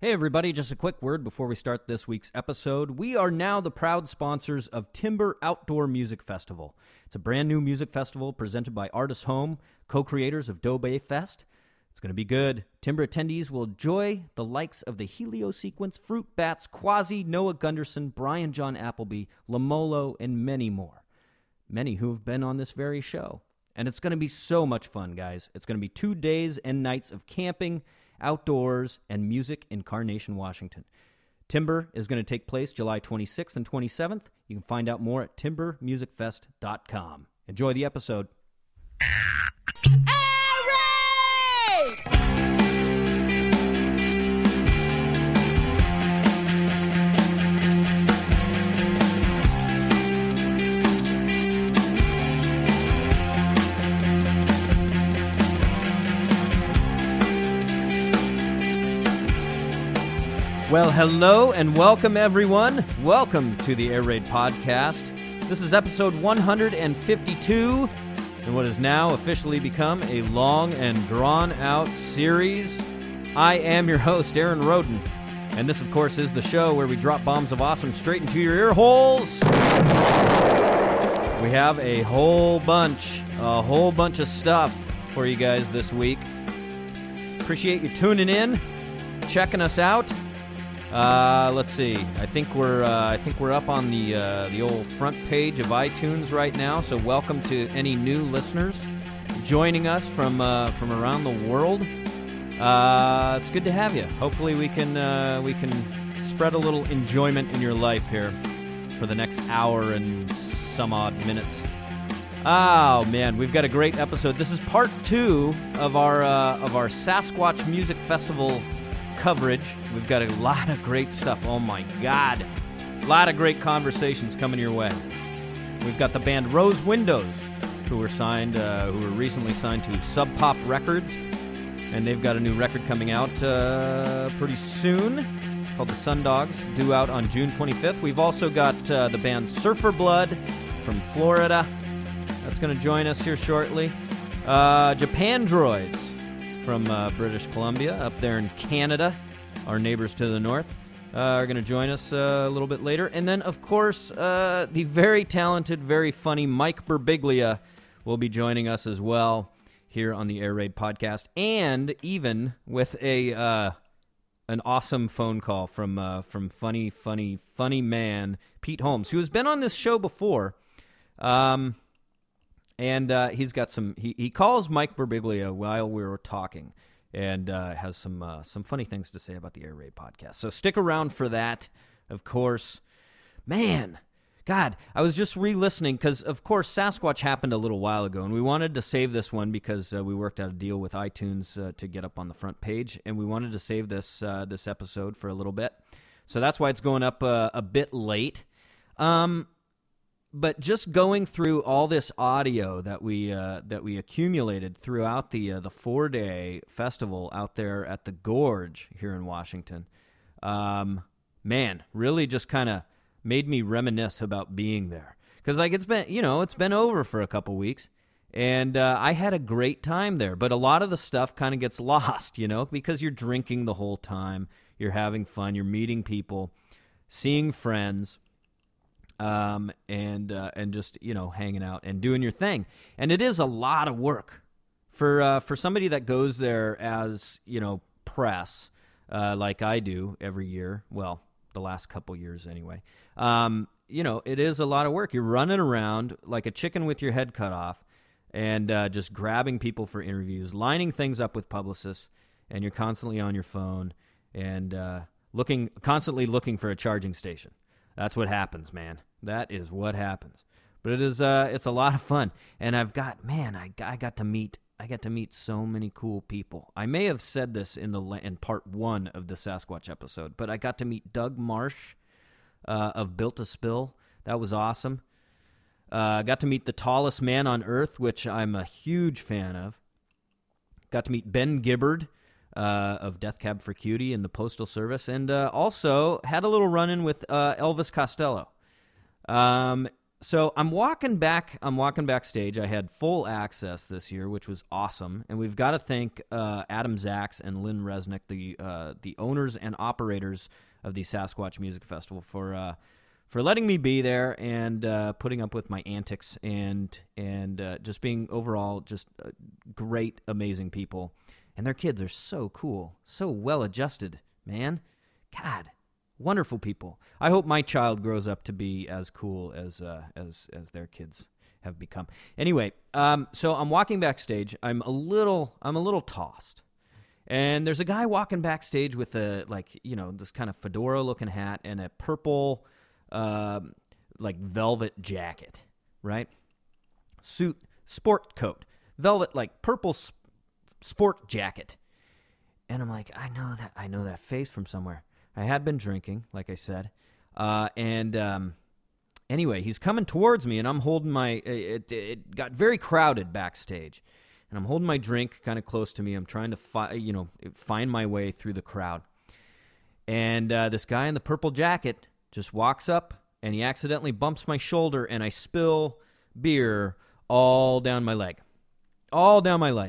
Hey everybody, just a quick word before we start this week's episode. We are now the proud sponsors of Timber Outdoor Music Festival. It's a brand new music festival presented by Artist Home, co-creators of Doe Bay Fest. It's going to be good. Timber attendees will enjoy the likes of the Heliosequence, Fruit Bats, Quasi, Noah Gunderson, Brian John Appleby, Lamolo, and many more. Many who have been on this very show. And it's going to be so much fun, guys. It's going to be 2 days and nights of camping, outdoors, and music in Carnation, Washington. Timber is going to take place July 26th and 27th. You can find out more at timbermusicfest.com. Enjoy the episode. Well, hello and welcome, everyone. Welcome to the Air Raid Podcast. This is episode 152, and what has now officially become a long and drawn-out series. I am your host, Aaron Roden, and this, of course, is the show where we drop bombs of awesome straight into your ear holes. We have a whole bunch of stuff for you guys this week. Appreciate you tuning in, checking us out. Let's see. I think we're up on the old front page of iTunes right now. So welcome to any new listeners joining us from around the world. It's good to have you. Hopefully we can spread a little enjoyment in your life here for the next hour and some odd minutes. Oh man, we've got a great episode. This is part 2 of our Sasquatch Music Festival coverage. We've got a lot of great stuff. Oh my God. A lot of great conversations coming your way. We've got the band Rose Windows, who were recently signed to Sub Pop Records, and they've got a new record coming out pretty soon called The Sundogs, due out on June 25th. We've also got the band Surfer Blood from Florida. That's going to join us here shortly. Japan Droids from British Columbia, up there in Canada, our neighbors to the north, are going to join us a little bit later. And then, of course, the very talented, very funny Mike Birbiglia will be joining us as well here on the Air Raid Podcast, and even with an awesome phone call from funny man Pete Holmes, who has been on this show before. And he's got he calls Mike Birbiglia while we were talking, and has some funny things to say about the Air Raid Podcast. So stick around for that, of course. Man, God, I was just re-listening because, of course, Sasquatch happened a little while ago, and we wanted to save this one because we worked out a deal with iTunes to get up on the front page, and we wanted to save this episode for a little bit. So that's why it's going up a bit late. But just going through all this audio that we accumulated throughout the 4-day festival out there at the Gorge here in Washington, man, really just kind of made me reminisce about being there. Because it's been over for a couple weeks, and I had a great time there. But a lot of the stuff kind of gets lost, because you're drinking the whole time, you're having fun, you're meeting people, seeing friends. And just, hanging out and doing your thing. And it is a lot of work for somebody that goes there as, press, like I do every year. Well, the last couple years anyway. It is a lot of work. You're running around like a chicken with your head cut off and just grabbing people for interviews, lining things up with publicists, and you're constantly on your phone and constantly looking for a charging station. That's what happens, man. That is what happens. But it's a lot of fun, and I got to meet so many cool people. I may have said this in part 1 of the Sasquatch episode, but I got to meet Doug Marsh of Built to Spill. That was awesome. Got to meet the tallest man on Earth, which I'm a huge fan of. Got to meet Ben Gibbard of Death Cab for Cutie and the Postal Service, and also had a little run-in with Elvis Costello. So I'm walking backstage. I had full access this year, which was awesome. And we've got to thank Adam Zaks and Lynn Resnick, the owners and operators of the Sasquatch Music Festival, for letting me be there and putting up with my antics and just being overall just great, amazing people. And their kids are so cool, so well-adjusted, man. God. Wonderful people. I hope my child grows up to be as cool as their kids have become. Anyway, so I'm walking backstage. I'm a little tossed, and there's a guy walking backstage with this kind of fedora-looking hat and a purple velvet jacket, right? Suit, sport coat, velvet purple sport jacket, and I'm like, I know that face from somewhere. I had been drinking, like I said, anyway, he's coming towards me, and I'm holding it got very crowded backstage, and I'm holding my drink kind of close to me. I'm trying to find my way through the crowd, and this guy in the purple jacket just walks up, and he accidentally bumps my shoulder, and I spill beer all down my leg. Of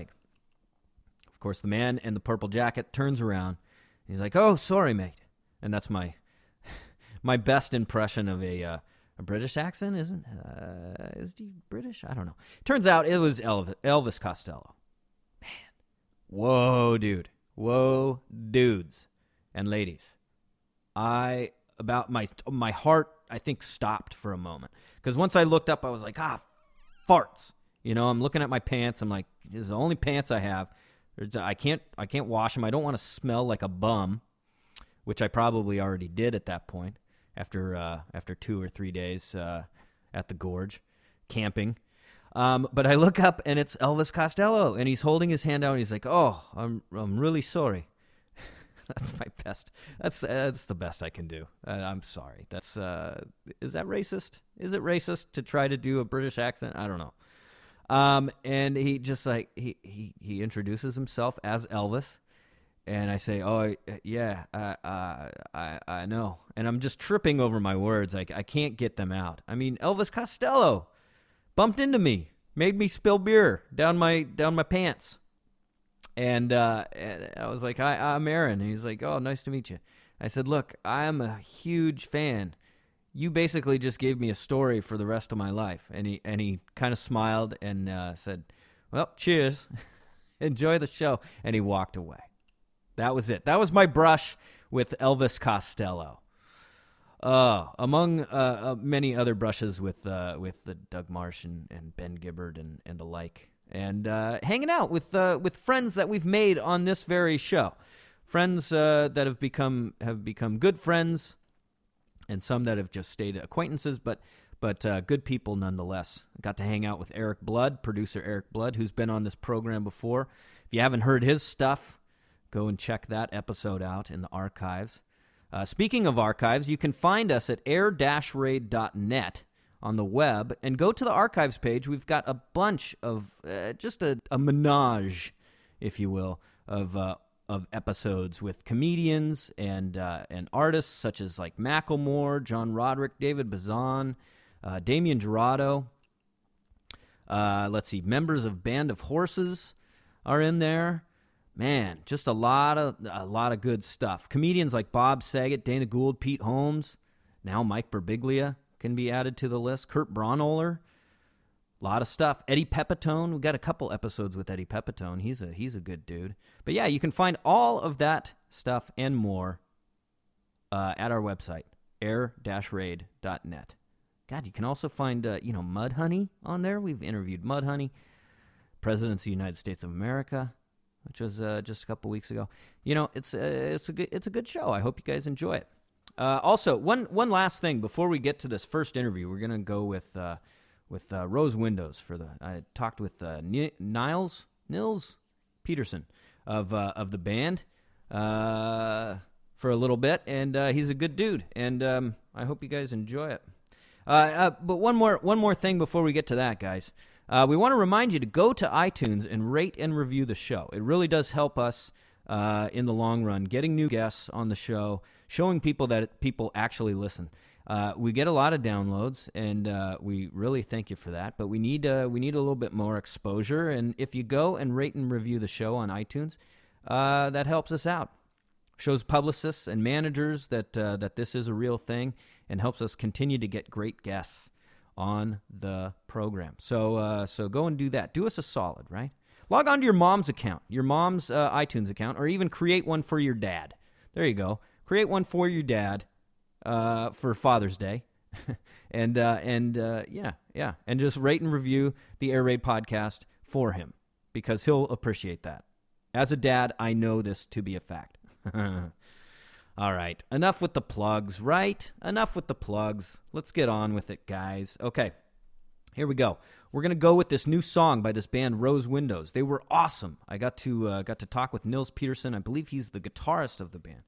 course, the man in the purple jacket turns around, and he's like, "Oh, sorry, mate." And that's my best impression of a British accent, isn't? Is he British? I don't know. Turns out it was Elvis Costello. Man, whoa, dude, whoa, dudes and ladies. My heart, I think, stopped for a moment, because once I looked up, I was like, farts. I'm looking at my pants. I'm like, this is the only pants I have. I can't wash them. I don't want to smell like a bum, which I probably already did at that point after 2 or 3 days at the Gorge camping. But I look up, and it's Elvis Costello, and he's holding his hand out, and he's like, "Oh, I'm really sorry." That's my best. That's the best I can do. I'm sorry. That's is that racist? Is it racist to try to do a British accent? I don't know. And he just he introduces himself as Elvis, and I say, "Oh yeah, I know," and I'm just tripping over my words. I can't get them out. I mean, Elvis Costello bumped into me, made me spill beer down my pants, and I was like, I'm Aaron. And he's like, "Oh, nice to meet you." I said, "Look, I'm a huge fan. You basically just gave me a story for the rest of my life." And he kind of smiled and said, "Well, cheers. Enjoy the show." And he walked away. That was it. That was my brush with Elvis Costello. Among many other brushes with the Doug Marsh and Ben Gibbard and the like. And hanging out with friends that we've made on this very show. Friends that have become good friends, and some that have just stayed acquaintances, but good people nonetheless. Got to hang out with Eric Blood, producer Eric Blood, who's been on this program before. If you haven't heard his stuff, go and check that episode out in the archives. Speaking of archives, you can find us at air-raid.net on the web, and go to the archives page. We've got a bunch of, just a menage, if you will, of episodes with comedians and artists such as like Macklemore, John Roderick, David Bazan, Damian Jurado. Let's see, members of Band of Horses are in there. Man, just a lot of good stuff. Comedians like Bob Saget, Dana Gould, Pete Holmes, now Mike Birbiglia can be added to the list. Kurt Braunohler. A lot of stuff. Eddie Pepitone. We've got a couple episodes with Eddie Pepitone. He's a good dude. But yeah, you can find all of that stuff and more at our website, air-raid.net. God, you can also find Mudhoney on there. We've interviewed Mudhoney, President of the United States of America, which was just a couple weeks ago. It's a good show. I hope you guys enjoy it. Also, one last thing before we get to this first interview, we're gonna go with Rose Windows I talked with Nils Peterson of the band for a little bit, and he's a good dude, and I hope you guys enjoy it. But one more thing before we get to that, guys. We want to remind you to go to iTunes and rate and review the show. It really does help us in the long run, getting new guests on the show, showing people that people actually listen. We get a lot of downloads, and we really thank you for that. But we need a little bit more exposure. And if you go and rate and review the show on iTunes, that helps us out. Shows publicists and managers that this is a real thing, and helps us continue to get great guests on the program. So go and do that. Do us a solid, right? Log on to your mom's account, your mom's iTunes account, or even create one for your dad. There you go. Create one for your dad for Father's Day, and just rate and review the Air Raid podcast for him, because he'll appreciate that. As a dad, I know this to be a fact. All right, enough with the plugs, right? Enough with the plugs. Let's get on with it, guys. Okay, here we go. We're gonna go with this new song by this band Rose Windows. They were awesome. I got to talk with Nils Peterson. I believe he's the guitarist of the band,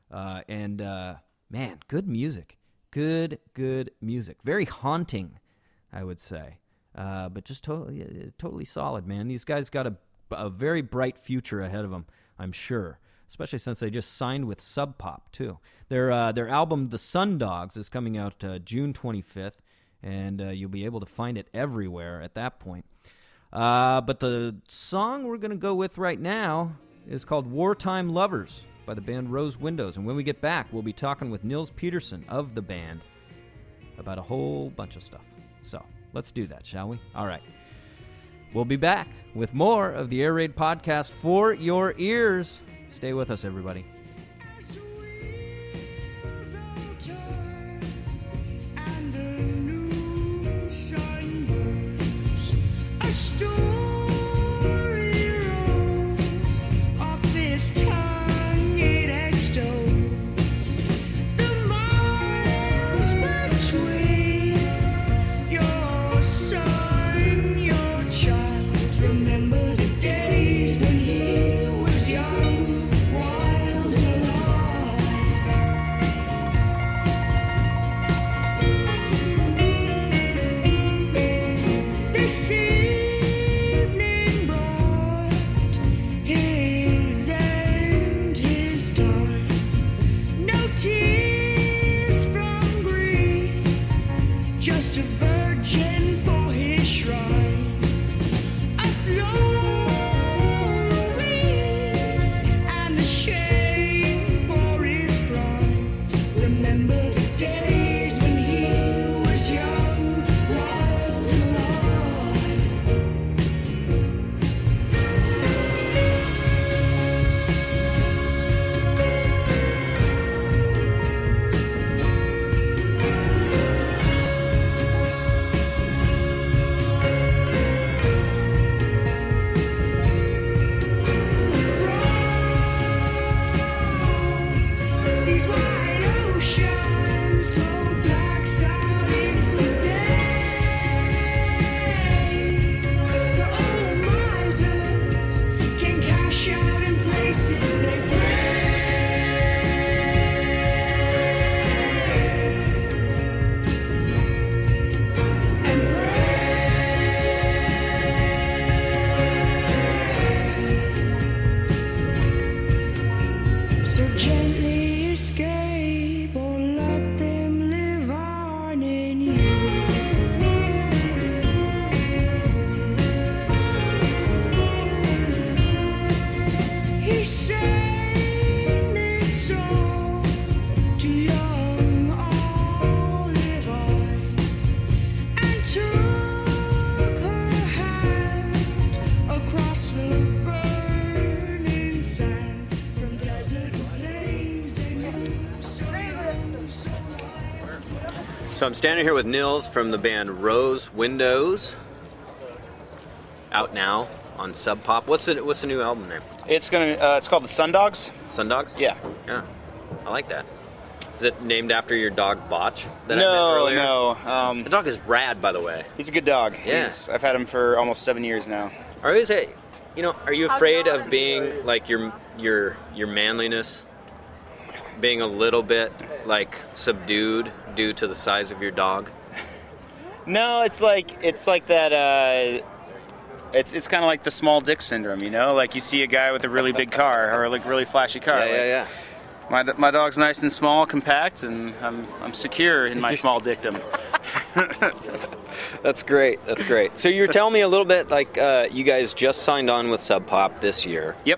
man, good music, good music. Very haunting, I would say, but just totally solid, man. These guys got a very bright future ahead of them, I'm sure. Especially since they just signed with Sub Pop, too. Their album, The Sun Dogs, is coming out June 25th, and you'll be able to find it everywhere at that point. But the song we're going to go with right now is called Wartime Lovers by the band Rose Windows. And when we get back, we'll be talking with Nils Peterson of the band about a whole bunch of stuff. So let's do that, shall we? All right. We'll be back with more of the Air Raid podcast for your ears. Stay with us, everybody. So I'm standing here with Nils from the band Rose Windows, out now on Sub Pop. What's the new album name? It's called the Sun Dogs. Sun Dogs? Yeah. I like that. Is it named after your dog Botch that I met earlier? No. The dog is rad, by the way. He's a good dog. Yeah. I've had him for almost 7 years now. Are you afraid of being like your manliness being a little bit like subdued due to the size of your dog? No, it's like that. It's kind of like the small dick syndrome, you know. Like you see a guy with a really big car or like really flashy car. Yeah. My dog's nice and small, compact, and I'm secure in my small dickdom. That's great. That's great. So you're telling me a little bit like you guys just signed on with Sub Pop this year. Yep.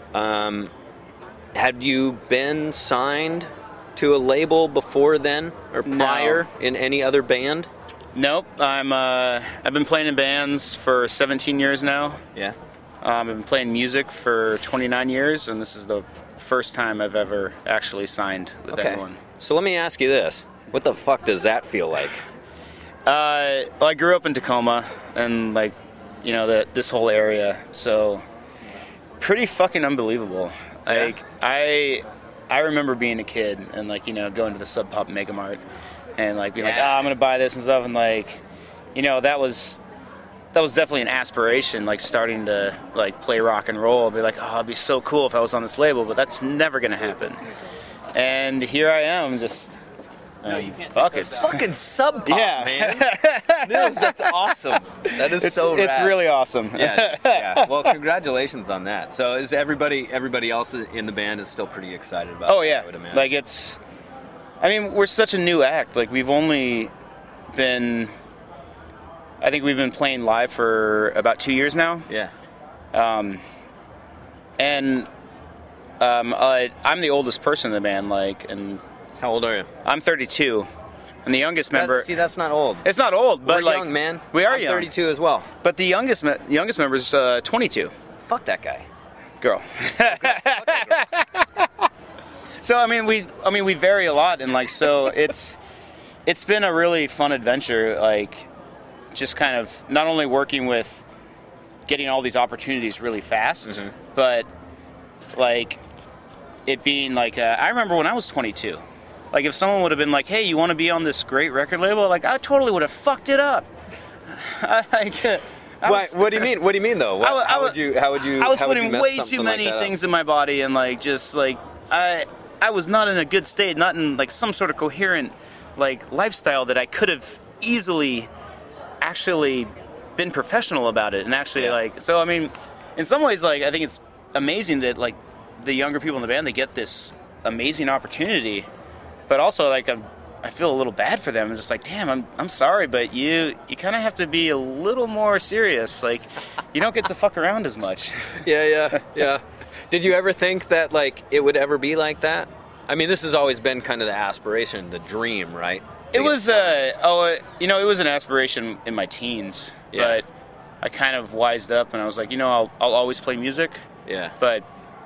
Had you been signed to a label before then or prior in any other band? Nope. I've been playing in bands for 17 years now. Yeah. I've been playing music for 29 years, and this is the first time I've ever actually signed with anyone. So let me ask you this. What the fuck does that feel like? Well, I grew up in Tacoma, and this whole area, so pretty fucking unbelievable. Yeah. I remember being a kid and going to the Sub Pop Mega Mart and being I'm gonna buy this and stuff, and that was definitely an aspiration, starting to play rock and roll. I'd be it'd be so cool if I was on this label, but that's never gonna happen. And here I am, just buckets. Fucking Sub Pop, yeah, man. That's awesome. That is so rad. It's really awesome. Yeah. Well, congratulations on that. So is everybody else in the band is still pretty excited about it? Oh yeah. We're such a new act. We've only been, I think we've been playing live for about 2 years now. Yeah. I'm the oldest person in the band, and how old are you? I'm 32. I'm the youngest member. See, that's not old. It's not old, but we're young, man. We are I'm young. 32 as well. But the youngest member is 22. Fuck that guy. Girl. So we vary a lot, and so it's been a really fun adventure. Just kind of not only working with getting all these opportunities really fast, but it being I remember when I was 22. If someone would have been hey, you want to be on this great record label? I totally would have fucked it up. What do you mean? What do you mean though? How would you? I was putting way too many things in my body, and I was not in a good state, not in some sort of coherent lifestyle that I could have easily actually been professional about it, and actually in some ways I think it's amazing that the younger people in the band, they get this amazing opportunity. But also, I feel a little bad for them. It's just damn, I'm sorry, but you kind of have to be a little more serious. You don't get to fuck around as much. Yeah. Did you ever think that it would ever be like that? I mean, this has always been kind of the aspiration, the dream, right? It was it was an aspiration in my teens. Yeah. But I kind of wised up, and I was I'll always play music. Yeah. But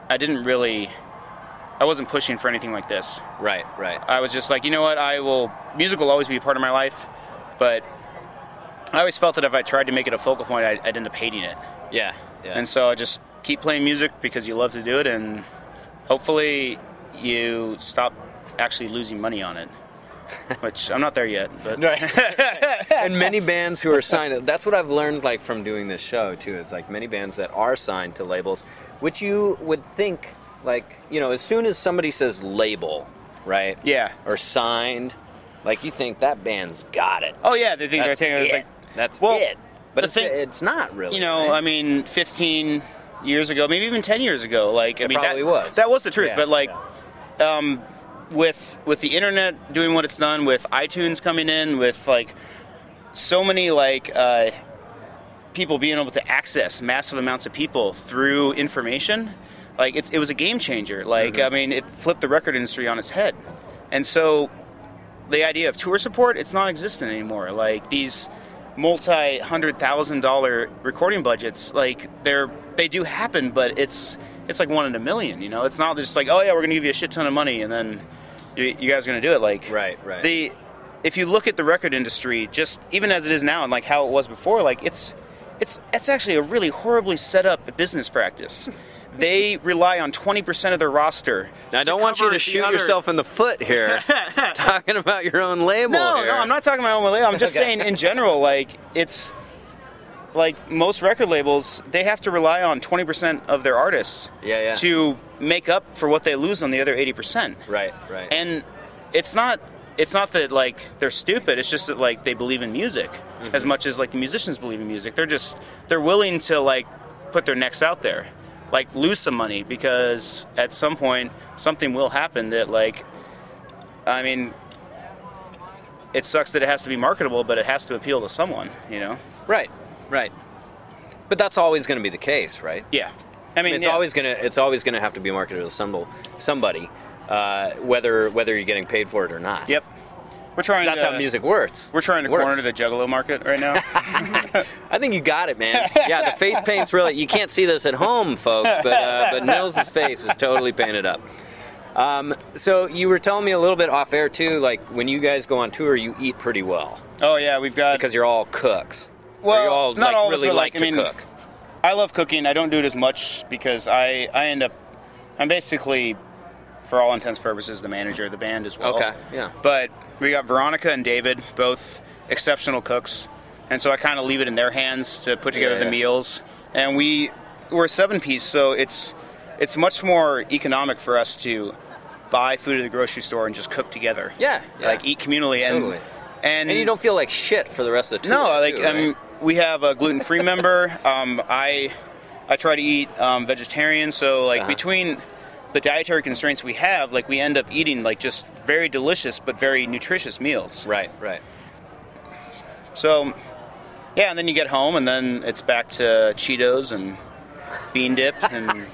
I wasn't pushing for anything like this. Right. I was just what, music will always be a part of my life, but I always felt that if I tried to make it a focal point, I'd end up hating it. Yeah. And so I just keep playing music because you love to do it, and hopefully you stop actually losing money on it, which I'm not there yet. But And many bands who are signed, that's what I've learned from doing this show too, is many bands that are signed to labels, which you would think as soon as somebody says label, right? Yeah. Or signed, you think that band's got it. Oh yeah, they think they're taking it. That's it. But it's not really. Right? 15 years ago, maybe even 10 years ago, that was the truth. Yeah, but with the internet doing what it's done, with iTunes coming in, with so many people being able to access massive amounts of people through information. It was a game changer. It flipped the record industry on its head. And so the idea of tour support, it's non-existent anymore. These multi-$100,000 recording budgets, they do happen, but it's one in a million, It's not just oh yeah, we're going to give you a shit ton of money and then you guys are going to do it. Right. If you look at the record industry, just even as it is now and how it was before, it's actually a really horribly set up business practice. They rely on 20% of their roster. Now, I don't want you to shoot yourself in the foot here, talking about your own label. No, I'm not talking about my own label. I'm just saying in general, it's most record labels, they have to rely on 20% of their artists to make up for what they lose on the other 80%. Right. And it's not that they're stupid. It's just that they believe in music as much as the musicians believe in music. They're willing to put their necks out there. like lose some money, because at some point something will happen that, like, I mean, it sucks that it has to be marketable, but it has to appeal to someone, you know? Right. But that's always going to be the case, right? Yeah. I mean, it's always gonna have to be marketed to somebody, whether you're getting paid for it or not. Yep. That's how music works. We're trying to corner the Juggalo market right now. I think you got it, man. Yeah, the face paint's really... You can't see this at home, folks, but Nils' face is totally painted up. So you were telling me a little bit off air, too, like when you guys go on tour, you eat pretty well. Oh, yeah, we've got... Because you're all cooks. Well, you all, not all really of us, like to cook. I love cooking. I don't do it as much because I'm basically, for all intents and purposes, the manager of the band as well. Okay, yeah. But we got Veronica and David, both exceptional cooks, and so I kind of leave it in their hands to put together the meals. And we're a 7-piece, so it's much more economic for us to buy food at the grocery store and just cook together. Yeah. Like eat communally. Totally. And you don't feel like shit for the rest of the tour. No, like too, right? we have a gluten-free member. I try to eat vegetarian, so like between the dietary constraints we have, like we end up eating like just very delicious but very nutritious meals. Right. So, yeah, and then you get home, and then it's back to Cheetos and bean dip and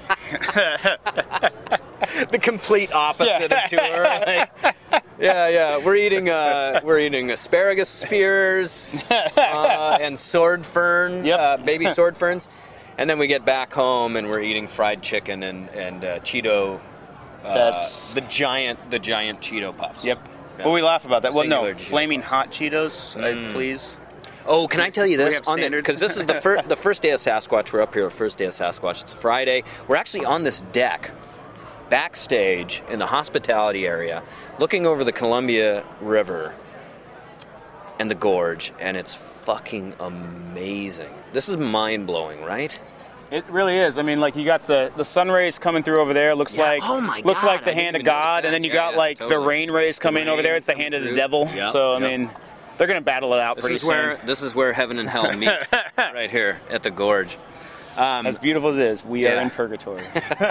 the complete opposite of tour. Like, yeah. We're eating asparagus spears and sword fern, baby sword ferns, and then we get back home and we're eating fried chicken and Cheeto. That's the giant Cheeto puffs. Yep. Yeah. Well, we laugh about that. Singular well, no, Cheeto flaming puffs. hot Cheetos, please. Oh, can I tell you this? We have standards. Because this is the first day of Sasquatch. We're up here, first day of Sasquatch. It's Friday. We're actually on this deck, backstage in the hospitality area, looking over the Columbia River and the gorge, and it's fucking amazing. This is mind-blowing, right? It really is. I mean, like, you got the sun rays coming through over there. Looks like looks like the hand of God, and then you got like the rain rays coming over there. It's the hand of the devil. Yep. So I mean, they're gonna battle it out pretty soon. This is where heaven and hell meet, right here at the gorge. As beautiful as it is, we are in purgatory.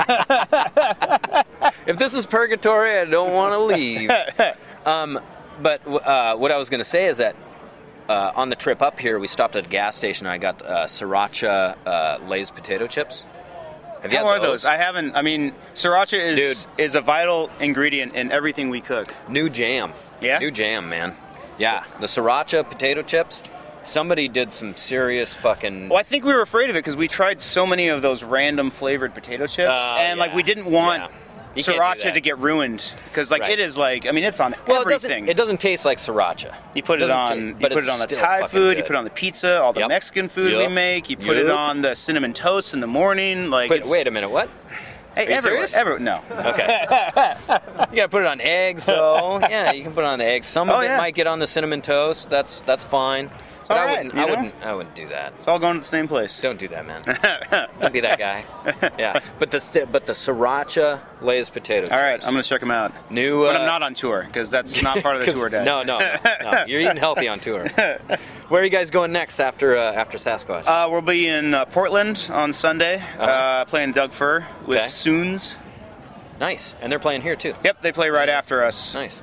If this is purgatory, I don't want to leave. But what I was going to say is that on the trip up here, we stopped at a gas station. I got Sriracha Lay's potato chips. Have you had those? Are those? I haven't. I mean, Sriracha is a vital ingredient in everything we cook. New jam. Yeah? New jam, man. Yeah, the Sriracha potato chips. Somebody did some serious fucking... Well, I think we were afraid of it because we tried so many of those random flavored potato chips, and like we didn't want Sriracha to get ruined because like it is like, I mean, it's on everything. It doesn't taste like Sriracha. You put it on you put it on the Thai food, you put it on the pizza, all the Mexican food we make, you put it on the cinnamon toast in the morning. Like, wait a minute, what? Hey, everyone, no. Okay. You gotta put it on eggs, though. Yeah, you can put it on the eggs. Some of it might get on the cinnamon toast. That's fine. It's all right. I wouldn't do that. It's all going to the same place. Don't do that, man. Don't be that guy. Yeah, but the Sriracha Lay's potato chips. All right, I'm gonna check them out. But I'm not on tour because that's not part of the tour day. No. You're eating healthy on tour. Where are you guys going next after Sasquatch? We'll be in Portland on Sunday, playing Doug Fir with Soons. Nice, and they're playing here too. Yep, they play right after us. Nice.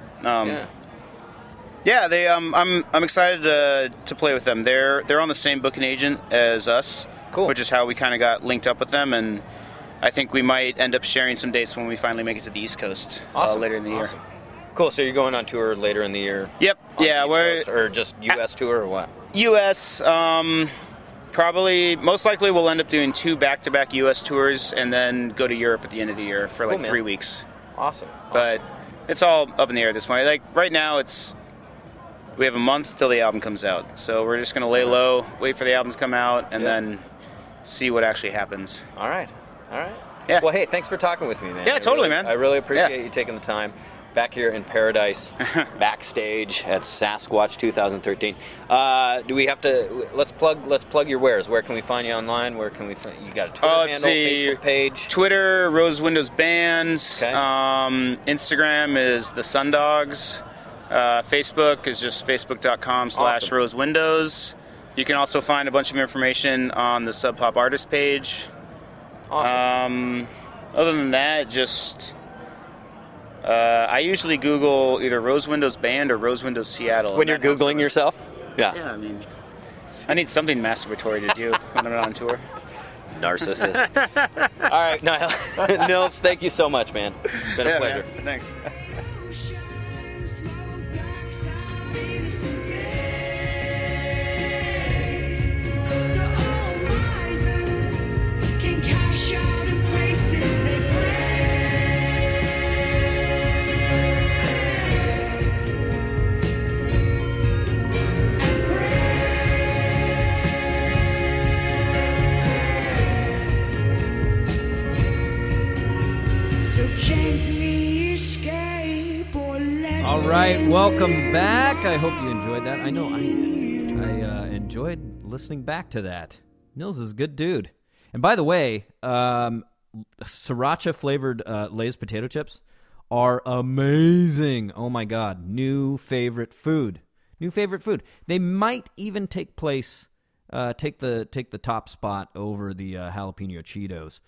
Yeah, they. I'm excited to play with them. They're on the same booking agent as us. Cool. Which is how we kind of got linked up with them, and I think we might end up sharing some dates when we finally make it to the East Coast later in the year. Cool. So you're going on tour later in the year? Yep. Yeah. Or just U.S. tour or what? U.S. Probably, most likely, we'll end up doing 2 back-to-back U.S. tours and then go to Europe at the end of the year for like 3 weeks. Awesome. But it's all up in the air at this point. Like right now, we have a month till the album comes out, so we're just gonna lay low, wait for the album to come out, and then see what actually happens. All right. Yeah. Well, hey, thanks for talking with me, man. Yeah, totally, man. I really appreciate you taking the time. Back here in Paradise, backstage at Sasquatch 2013. Do we have to? Let's plug your wares. Where can we find you online? Where can we find you? Got a Twitter handle, Facebook page? Twitter, Rose Windows Band. Okay. Instagram is the Sundogs. Facebook is just facebook.com/Rose Windows. You can also find a bunch of information on the Sub Pop Artist page. Awesome. Other than that, just I usually Google either Rose Windows Band or Rose Windows Seattle. When you're Googling yourself? Yeah, I mean, I need something masturbatory to do when I'm on tour. Narcissist. All right, Nils, thank you so much, man. It's been a pleasure. Man. Thanks. All right, welcome back. I hope you enjoyed that. I know I did. I enjoyed listening back to that. Nils is a good dude. And by the way, sriracha flavored Lay's potato chips are amazing. Oh my God, new favorite food. New favorite food. They might even take the top spot over the jalapeno Cheetos.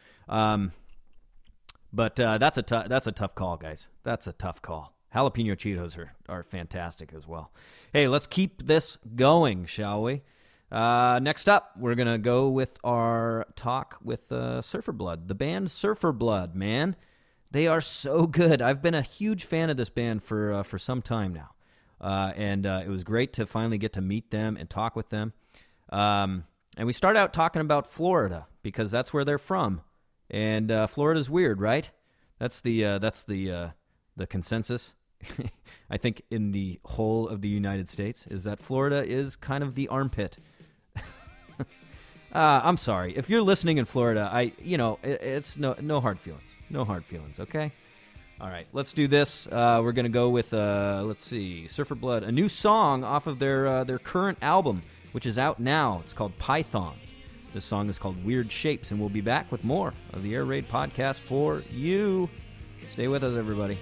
But that's a tough call, guys. That's a tough call. Jalapeno Cheetos are fantastic as well. Hey, let's keep this going, shall we? Next up, we're going to go with our talk with Surfer Blood. The band Surfer Blood, man. They are so good. I've been a huge fan of this band for some time now. And it was great to finally get to meet them and talk with them. And we start out talking about Florida because that's where they're from. And Florida's weird, right? That's the consensus. I think in the whole of the United States is that Florida is kind of the armpit. I'm sorry if you're listening in Florida. It's no hard feelings. No hard feelings. Okay. All right. Let's do this. We're gonna go with let's see, Surfer Blood, a new song off of their current album, which is out now. It's called Pythons. This song is called Weird Shapes, and we'll be back with more of the Air Raid podcast for you. Stay with us, everybody.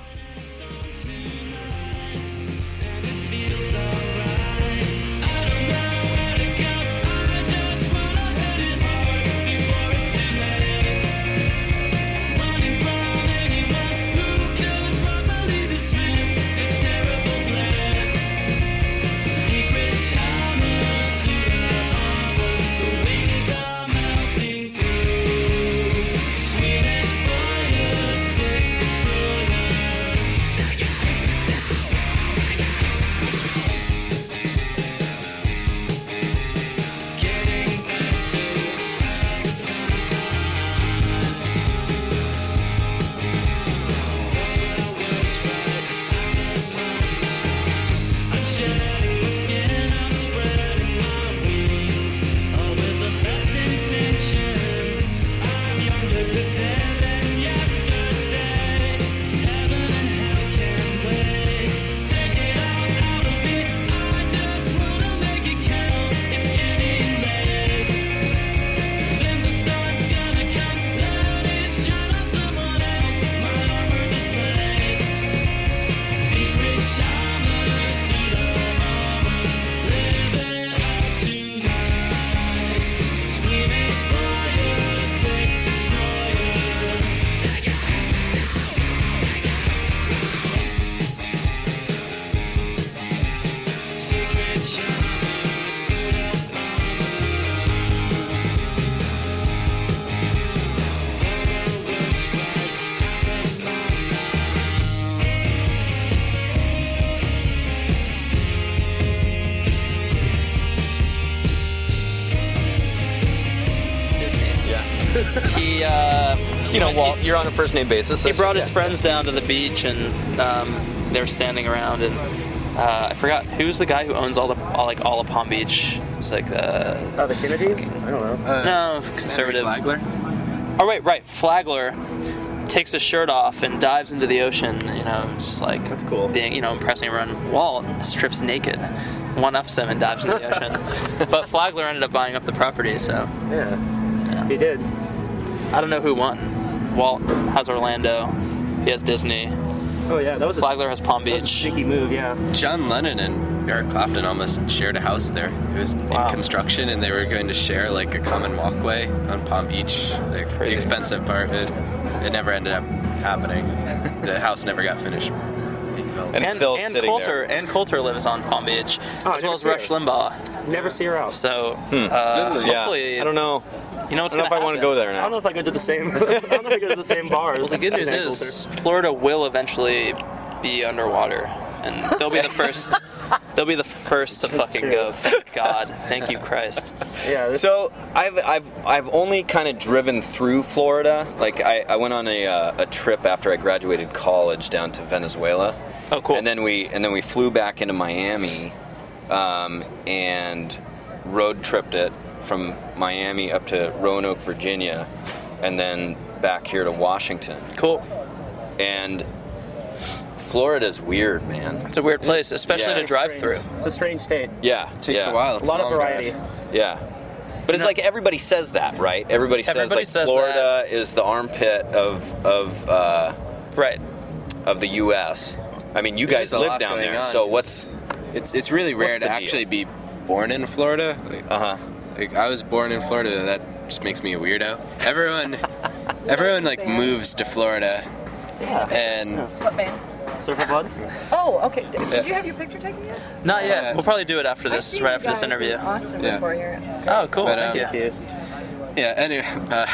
Walt, you're on a first name basis. He brought his friends down to the beach, and they were standing around, and I forgot who's the guy who owns all of Palm Beach. It's like the Kennedys? I don't know. No, conservative. Flagler. Oh right. Flagler takes his shirt off and dives into the ocean. Just like that's cool. Being impressing everyone. Walt strips naked, one-ups him and dives into the ocean. But Flagler ended up buying up the property, so yeah. He did. I don't know who won. Walt has Orlando. He has Disney. Oh yeah, that was Flagler has Palm a Beach. sneaky move. Yeah. John Lennon and Eric Clapton almost shared a house there. It was in construction, and they were going to share like a common walkway on Palm Beach. Like, the expensive part, it never ended up happening. The house never got finished. And it's still sitting Coulter, there. And Coulter lives on Palm Beach, as well as Rush Limbaugh. Never see her out. So Yeah, hopefully, I don't know. you know what's I don't know if I want to go there I now. don't know if I go to the same. I don't know if I go to the same bars. Well, the good news is Florida will eventually be underwater, and they'll be the first. They'll be the first to fucking true. go. Thank God. Thank you, Christ. Yeah. So I've only kind of driven through Florida. Like I went on a trip after I graduated college down to Venezuela. Oh, cool. And then we flew back into Miami, and road tripped it from Miami up to Roanoke, Virginia, and then back here to Washington. Cool. And Florida's weird, man. It's a weird place, especially Yeah. to drive through. It's a strange state. Yeah, Takes a while. A It's lot of long drive. variety. Yeah. But it's like everybody says that, right? Everybody says Everybody like says Florida is the armpit Right. of the U.S. I mean, you guys There's a live lot down going there, on. so what's It's really rare What's to the deal? actually be born in Florida. uh-huh. Like I was born in Florida. That just makes me a weirdo. Everyone like moves to Florida, and What band? Surfer Blood. Oh, okay. Did you have your picture taken yet? Not yet. We'll probably do it after I've this, seen right you after this guys interview. in Austin Yeah. before here. Oh, cool. But, Thank you. Cute. yeah. Anyway,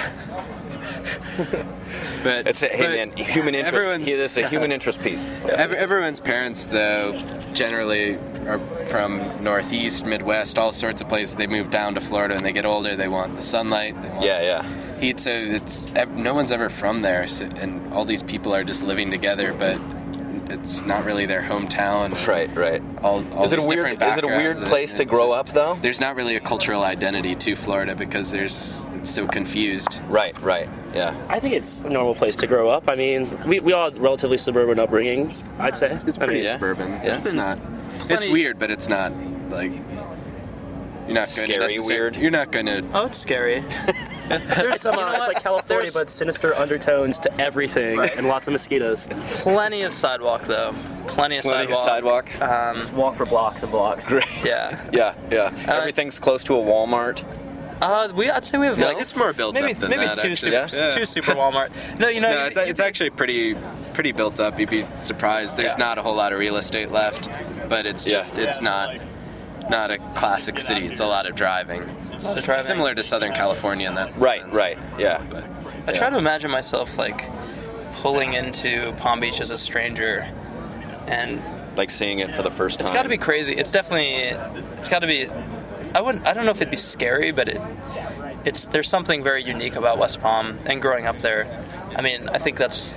but It's a, hey man, human interest. everyone's- This is a human interest piece. Everyone's parents, though, generally are from Northeast, Midwest, all sorts of places. They move down to Florida, and they get older. They want the sunlight. They want Yeah. heat. So no one's ever from there, so, and all these people are just living together, but it's not really their hometown. Right. All Is it these a weird? different Is it a weird backgrounds, place to and grow just- up, though? There's not really a cultural identity to Florida because it's so confused. Right. Yeah. I think it's a normal place to grow up. I mean, we all had relatively suburban upbringings, I'd say. It's pretty yeah. suburban. Yeah. It's not. It's weird, but it's not like you're not going Scary to weird? You're not going to. Oh, it's scary. It's like California, There's but sinister undertones to everything, and lots of mosquitoes. plenty of sidewalk, though. Plenty of Plenty of sidewalk. sidewalk. Just walk for blocks and blocks. Yeah. Yeah. Everything's close to a Walmart. I'd say we have Like, it's more built maybe up than maybe that, two actually. super Yeah. two super Walmart. No, No, it's actually pretty built up. You'd be surprised. There's not a whole lot of real estate left, but it's just it's not a classic city. It's a lot of driving. It's driving. similar to Southern California in that Right. sense. Yeah. But I try to imagine myself like pulling into Palm Beach as a stranger, and Like seeing it for the first time. it's got to be crazy. It's got to be. I don't know if it'd be scary, but there's something very unique about West Palm and growing up there. I mean, I think that's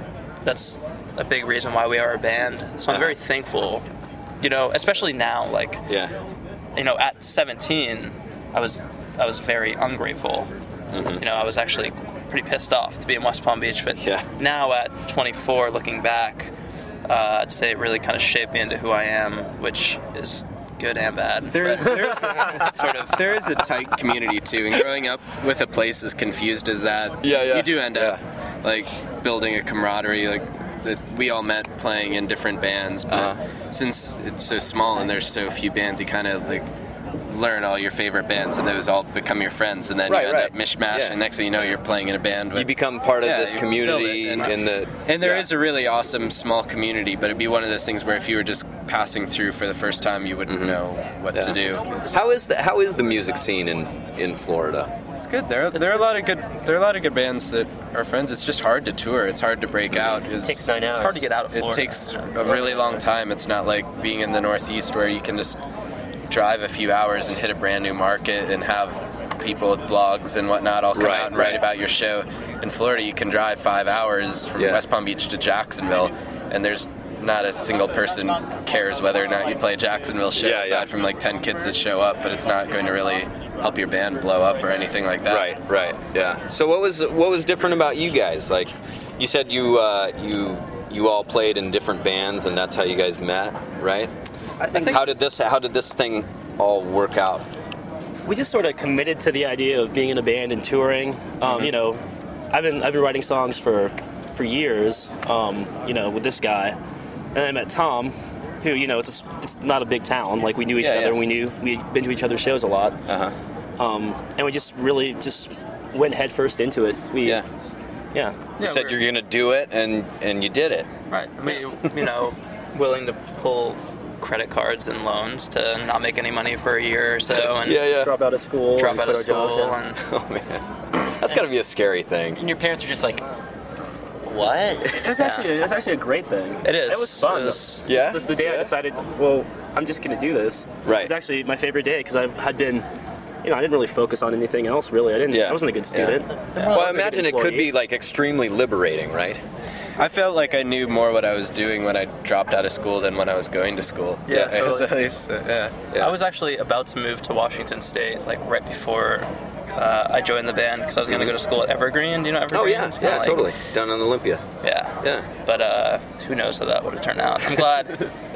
a big reason why we are a band. So I'm very thankful, especially now. Like, Yeah. at 17, I was very ungrateful. I was actually pretty pissed off to be in West Palm Beach. But Yeah. now at 24, looking back, I'd say it really kind of shaped me into who I am, which is good and bad. There's there is a tight community too, and growing up with a place as confused as that, Yeah. you do end up like building a camaraderie. Like that we all met playing in different bands, but since it's so small and there's so few bands, you kind of like learn all your favorite bands, and those all become your friends, and then you end up mishmash, and next thing you know, you're playing in a band. With, You become part of this you community build it, and there is a really awesome small community, but it'd be one of those things where if you were just passing through for the first time, you wouldn't know what to do. How is the music scene in Florida? It's good. There are a lot of good bands that are friends. It's just hard to tour. It's hard to break out. It takes 9 hours. It's hard to get out of It Florida. takes a really long time. It's not like being in the Northeast where you can just drive a few hours and hit a brand new market and have people with blogs and whatnot all come out and write about your show. In Florida, you can drive 5 hours from West Palm Beach to Jacksonville, and there's not a single person cares whether or not you play a Jacksonville show aside from like 10 kids that show up, but it's not going to really help your band blow up or anything like that. Right. Yeah. So what was different about you guys? Like, you said you all played in different bands, and that's how you guys met, right? I think How did this thing all work out? we just sort of committed to the idea of being in a band and touring. I've been writing songs for years. With this guy, and I met Tom, who, you know, it's not a big town. Like, we knew each other, and we'd been to each other's shows a lot. And we just really went head first into it. You said you're going to do it, and you did it. Right. I mean, you know, willing to pull credit cards and loans to not make any money for a year or so, and drop out of school. And oh man, that's got to be a scary thing. And your parents are just like, what? It was actually a great thing. It is. It was fun. The day I decided, well, I'm just going to do this. Right. It was actually my favorite day because I had been, you know, I didn't really focus on anything else. Really, I wasn't a good student. Well, I imagine it could be like extremely liberating, right? I felt like I knew more what I was doing when I dropped out of school than when I was going to school. Yeah, totally. At least, I was actually about to move to Washington State, like right before I joined the band, because I was going to go to school at Evergreen. Do you know Evergreen? Oh yeah, totally. Down on Olympia. Yeah. But who knows how that would have turned out. I'm glad.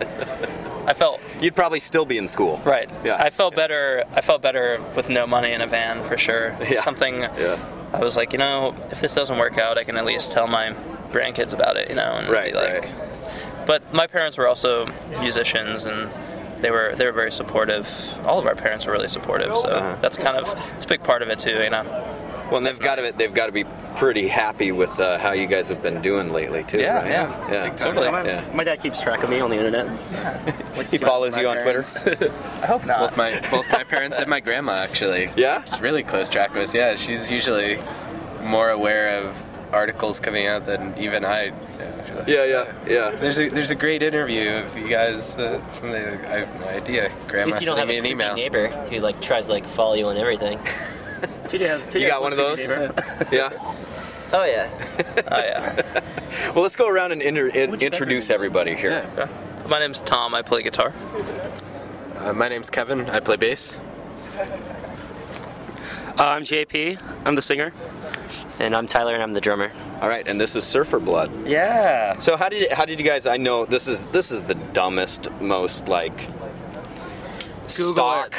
I felt you'd probably still be in school. Right. Yeah. I felt better with no money in a van, for sure. Yeah. I was like, you know, if this doesn't work out, I can at least tell my grandkids about it, you know, and right. But my parents were also musicians, and they were very supportive. All of our parents were really supportive, so that's it's a big part of it too, you know. Well, and they've got to be pretty happy with how you guys have been doing lately too. Yeah, right? yeah, totally. My dad keeps track of me on the internet. He follows you on Twitter. I hope not. Both my parents and my grandma actually. Yeah, it's really close track of us. Yeah, she's usually more aware of articles coming out than even I. Yeah. There's a great interview of you guys. Something I have no idea. Grandma sending me an email. At least you don't have a creepy neighbor who like tries to like follow you on everything. You got one of those? Yeah. Oh yeah. Well, let's go around and introduce everybody here. Yeah. My name's Tom. I play guitar. My name's Kevin. I play bass. I'm JP. I'm the singer. And I'm Tyler, and I'm the drummer. All right, and this is Surfer Blood. Yeah. So how did you guys? I know this is the dumbest, most like stock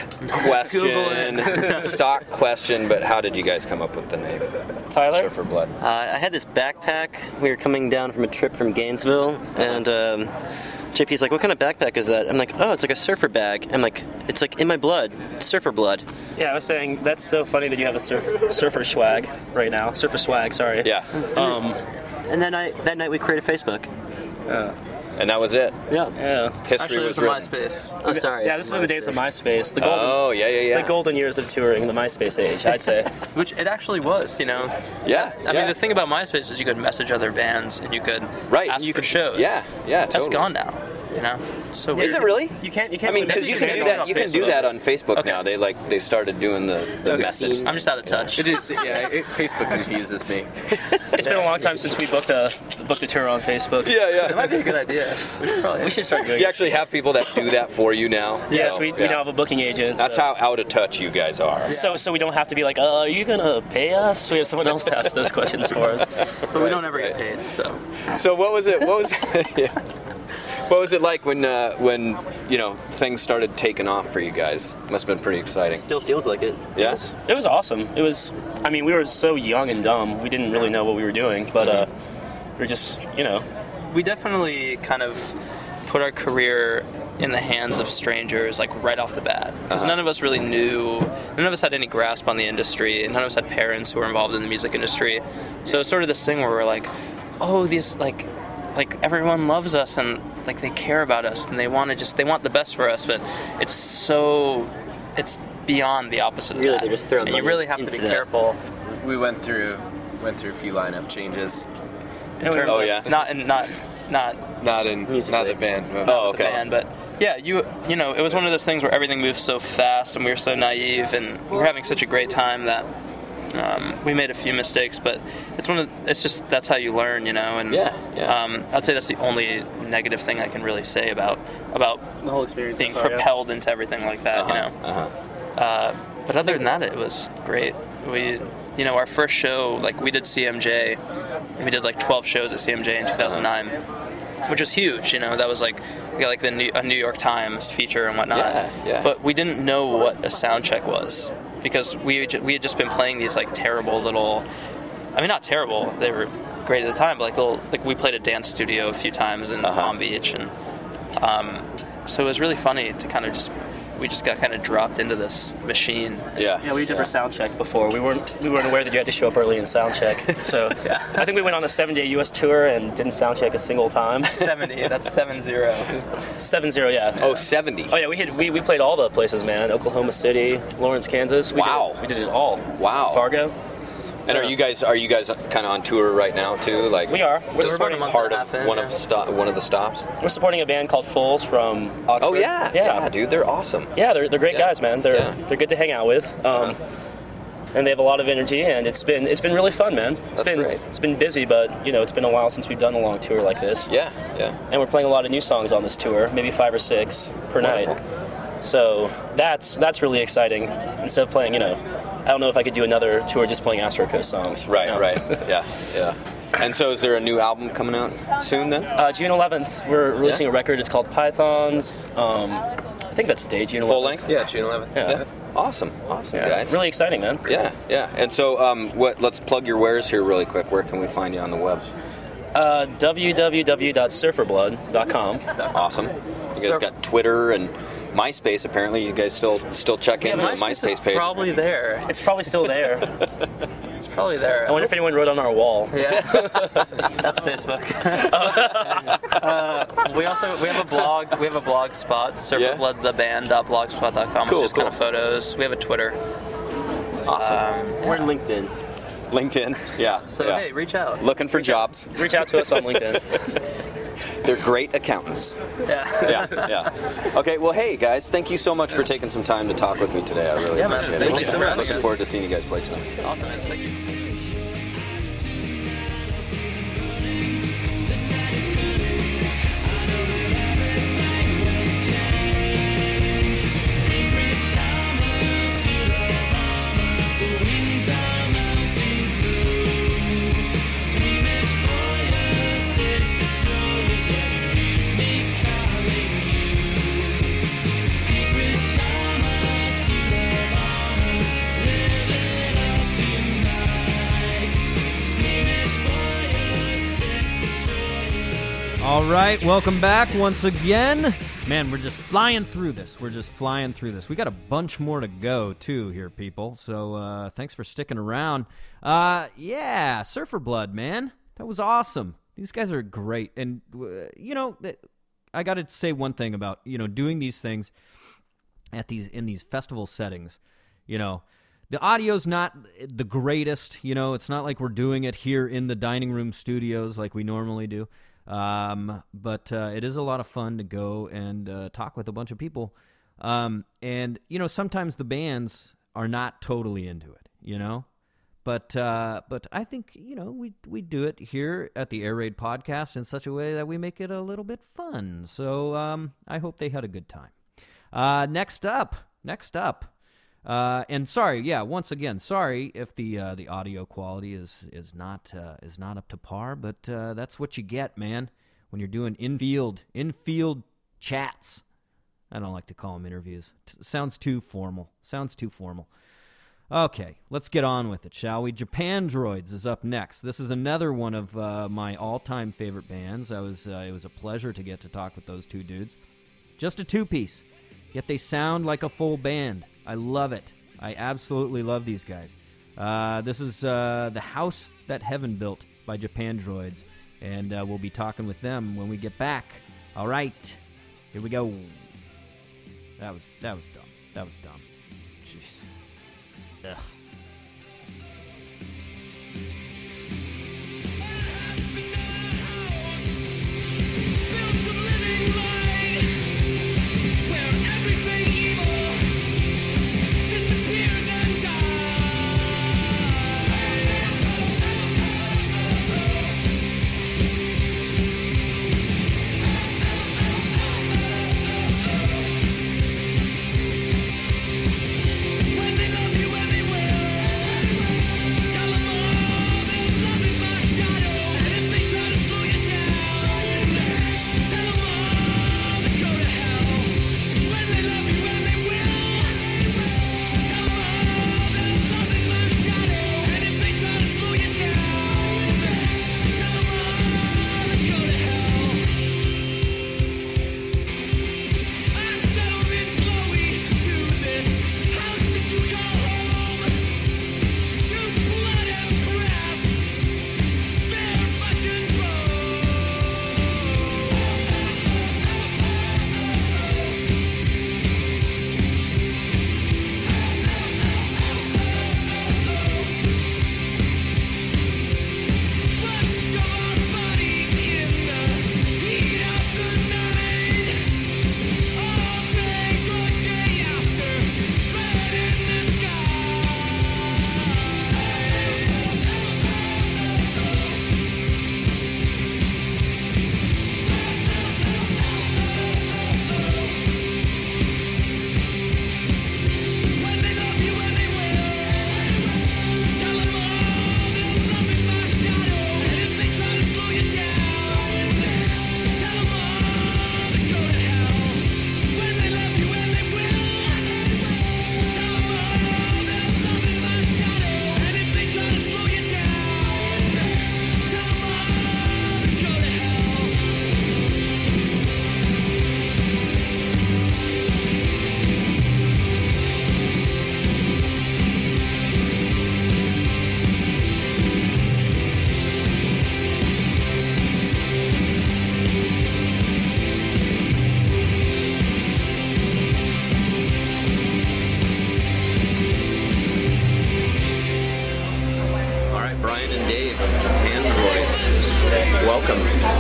question, but how did you guys come up with the name? Tyler? Surfer Blood. I had this backpack. We were coming down from a trip from Gainesville, and JP's like, what kind of backpack is that? I'm like, oh, it's like a surfer bag. I'm like, it's like in my blood. It's surfer blood. Yeah, I was saying, that's so funny that you have a surfer swag right now. Surfer swag, sorry. Yeah. And that night we created Facebook. And that was it. Yeah. History was written. MySpace. Oh, sorry. Yeah, this is in the days of MySpace. The golden years of touring, the MySpace age, I'd say. Which it actually was, you know. Yeah. I mean, the thing about MySpace is you could message other bands and you could ask for shows. Yeah. That's totally gone now. You know. So is it really? You can't. I mean, because you can do that. You can do that on Facebook now. They started doing the message. I'm just out of touch. It is. Yeah. Facebook confuses me. It's been a long time since we booked a tour on Facebook. Yeah. That might be a good idea. We should start doing it. You actually have people that do that for you now. Yes, we now have a booking agent. That's how out of touch you guys are. So we don't have to be like, are you gonna pay us? We have someone else to ask those questions for us. But we don't ever get paid. So what was it? What was it like when things started taking off for you guys? Must have been pretty exciting. Still feels like it. Yes. It was awesome. It was. I mean, we were so young and dumb. We didn't really know what we were doing, but we were just, We definitely kind of put our career in the hands of strangers, like right off the bat, because none of us really knew. None of us had any grasp on the industry, and none of us had parents who were involved in the music industry. So it's sort of this thing where we're like, oh, these like everyone loves us and like they care about us and they want the best for us, but it's beyond the opposite of that. They're just throwing and you really have to be careful. We went through a few lineup changes. Not the band. Oh, okay. The band, but yeah, it was one of those things where everything moved so fast and we were so naive and we were having such a great time that we made a few mistakes, but it's just that's how you learn, and I'd say that's the only negative thing I can really say about the whole experience being propelled into everything like that, But other than that, it was great. We, our first show, like we did CMJ, and we did like 12 shows at CMJ in 2009, which was huge. That was like we got like a New York Times feature and whatnot. Yeah. But we didn't know what a sound check was, because we had just been playing these like terrible little, I mean not terrible, they were great at the time. But like we played a dance studio a few times in Palm Beach, and so it was really funny to we just got kind of dropped into this machine. Yeah, we did our sound check before. We weren't aware that you had to show up early and sound check. So I think we went on a 7-day U.S. tour and didn't sound check a single time. 70. That's 70. 70, yeah. Oh, 70. Oh yeah, we played all the places, man. Oklahoma City, Lawrence, Kansas. We did it all. Wow. Fargo. And are you guys kind of on tour right now too? Like we are. We're supporting part of one of the stops. We're supporting a band called Fools from Oxford. Oh yeah, dude, they're awesome. Yeah, they're great guys, man. They're good to hang out with. And they have a lot of energy, and it's been really fun, man. That's great. It's been busy, but it's been a while since we've done a long tour like this. Yeah. And we're playing a lot of new songs on this tour, maybe 5 or 6 per night. So that's really exciting. Instead of playing, I don't know if I could do another tour just playing Astro Coast songs. Right. Yeah. And so is there a new album coming out soon then? June 11th, we're releasing a record. It's called Pythons. I think that's the day, June 11th. Full length? Yeah, June 11th. Yeah. Awesome, guys. Really exciting, man. Yeah. And so let's plug your wares here really quick. Where can we find you on the web? www.surferblood.com. Awesome. You guys got Twitter and MySpace, apparently. You guys still check in the MySpace page. Probably there. It's probably still there. It's probably there. I wonder if anyone wrote on our wall. Yeah. That's Facebook. We have a blog. We have a blog spot, surferbloodtheband.blogspot.com. Cool, Just kind of photos. We have a Twitter. Awesome. We're LinkedIn. LinkedIn, yeah. So hey, reach out. Looking for jobs. Reach out to us on LinkedIn. They're great accountants. Yeah. Okay, well, hey, guys, thank you so much for taking some time to talk with me today. I really appreciate it. Thank you so much. Looking forward to seeing you guys play tonight. Awesome, man. Thank you. All right, welcome back once again. Man, we're just flying through this. We got a bunch more to go, too, here, people. So thanks for sticking around. Yeah, Surfer Blood, man. That was awesome. These guys are great. And, I got to say one thing about, doing these things in these festival settings. The audio's not the greatest. It's not like we're doing it here in the dining room studios like we normally do. But it is a lot of fun to go and talk with a bunch of people. And, sometimes the bands are not totally into it, But I think, we do it here at the Air Raid Podcast in such a way that we make it a little bit fun. So I hope they had a good time. Next up. And sorry, once again, sorry if the audio quality is not up to par, but that's what you get, man, when you're doing infield chats. I don't like to call them interviews. Sounds too formal. Okay, let's get on with it, shall we? Japandroids is up next. This is another one of my all-time favorite bands. It was a pleasure to get to talk with those two dudes. Just a two-piece, yet they sound like a full band. I love it. I absolutely love these guys. This is The House That Heaven Built by Japandroids, and we'll be talking with them when we get back. All right, here we go. That was dumb. Jeez. Ugh.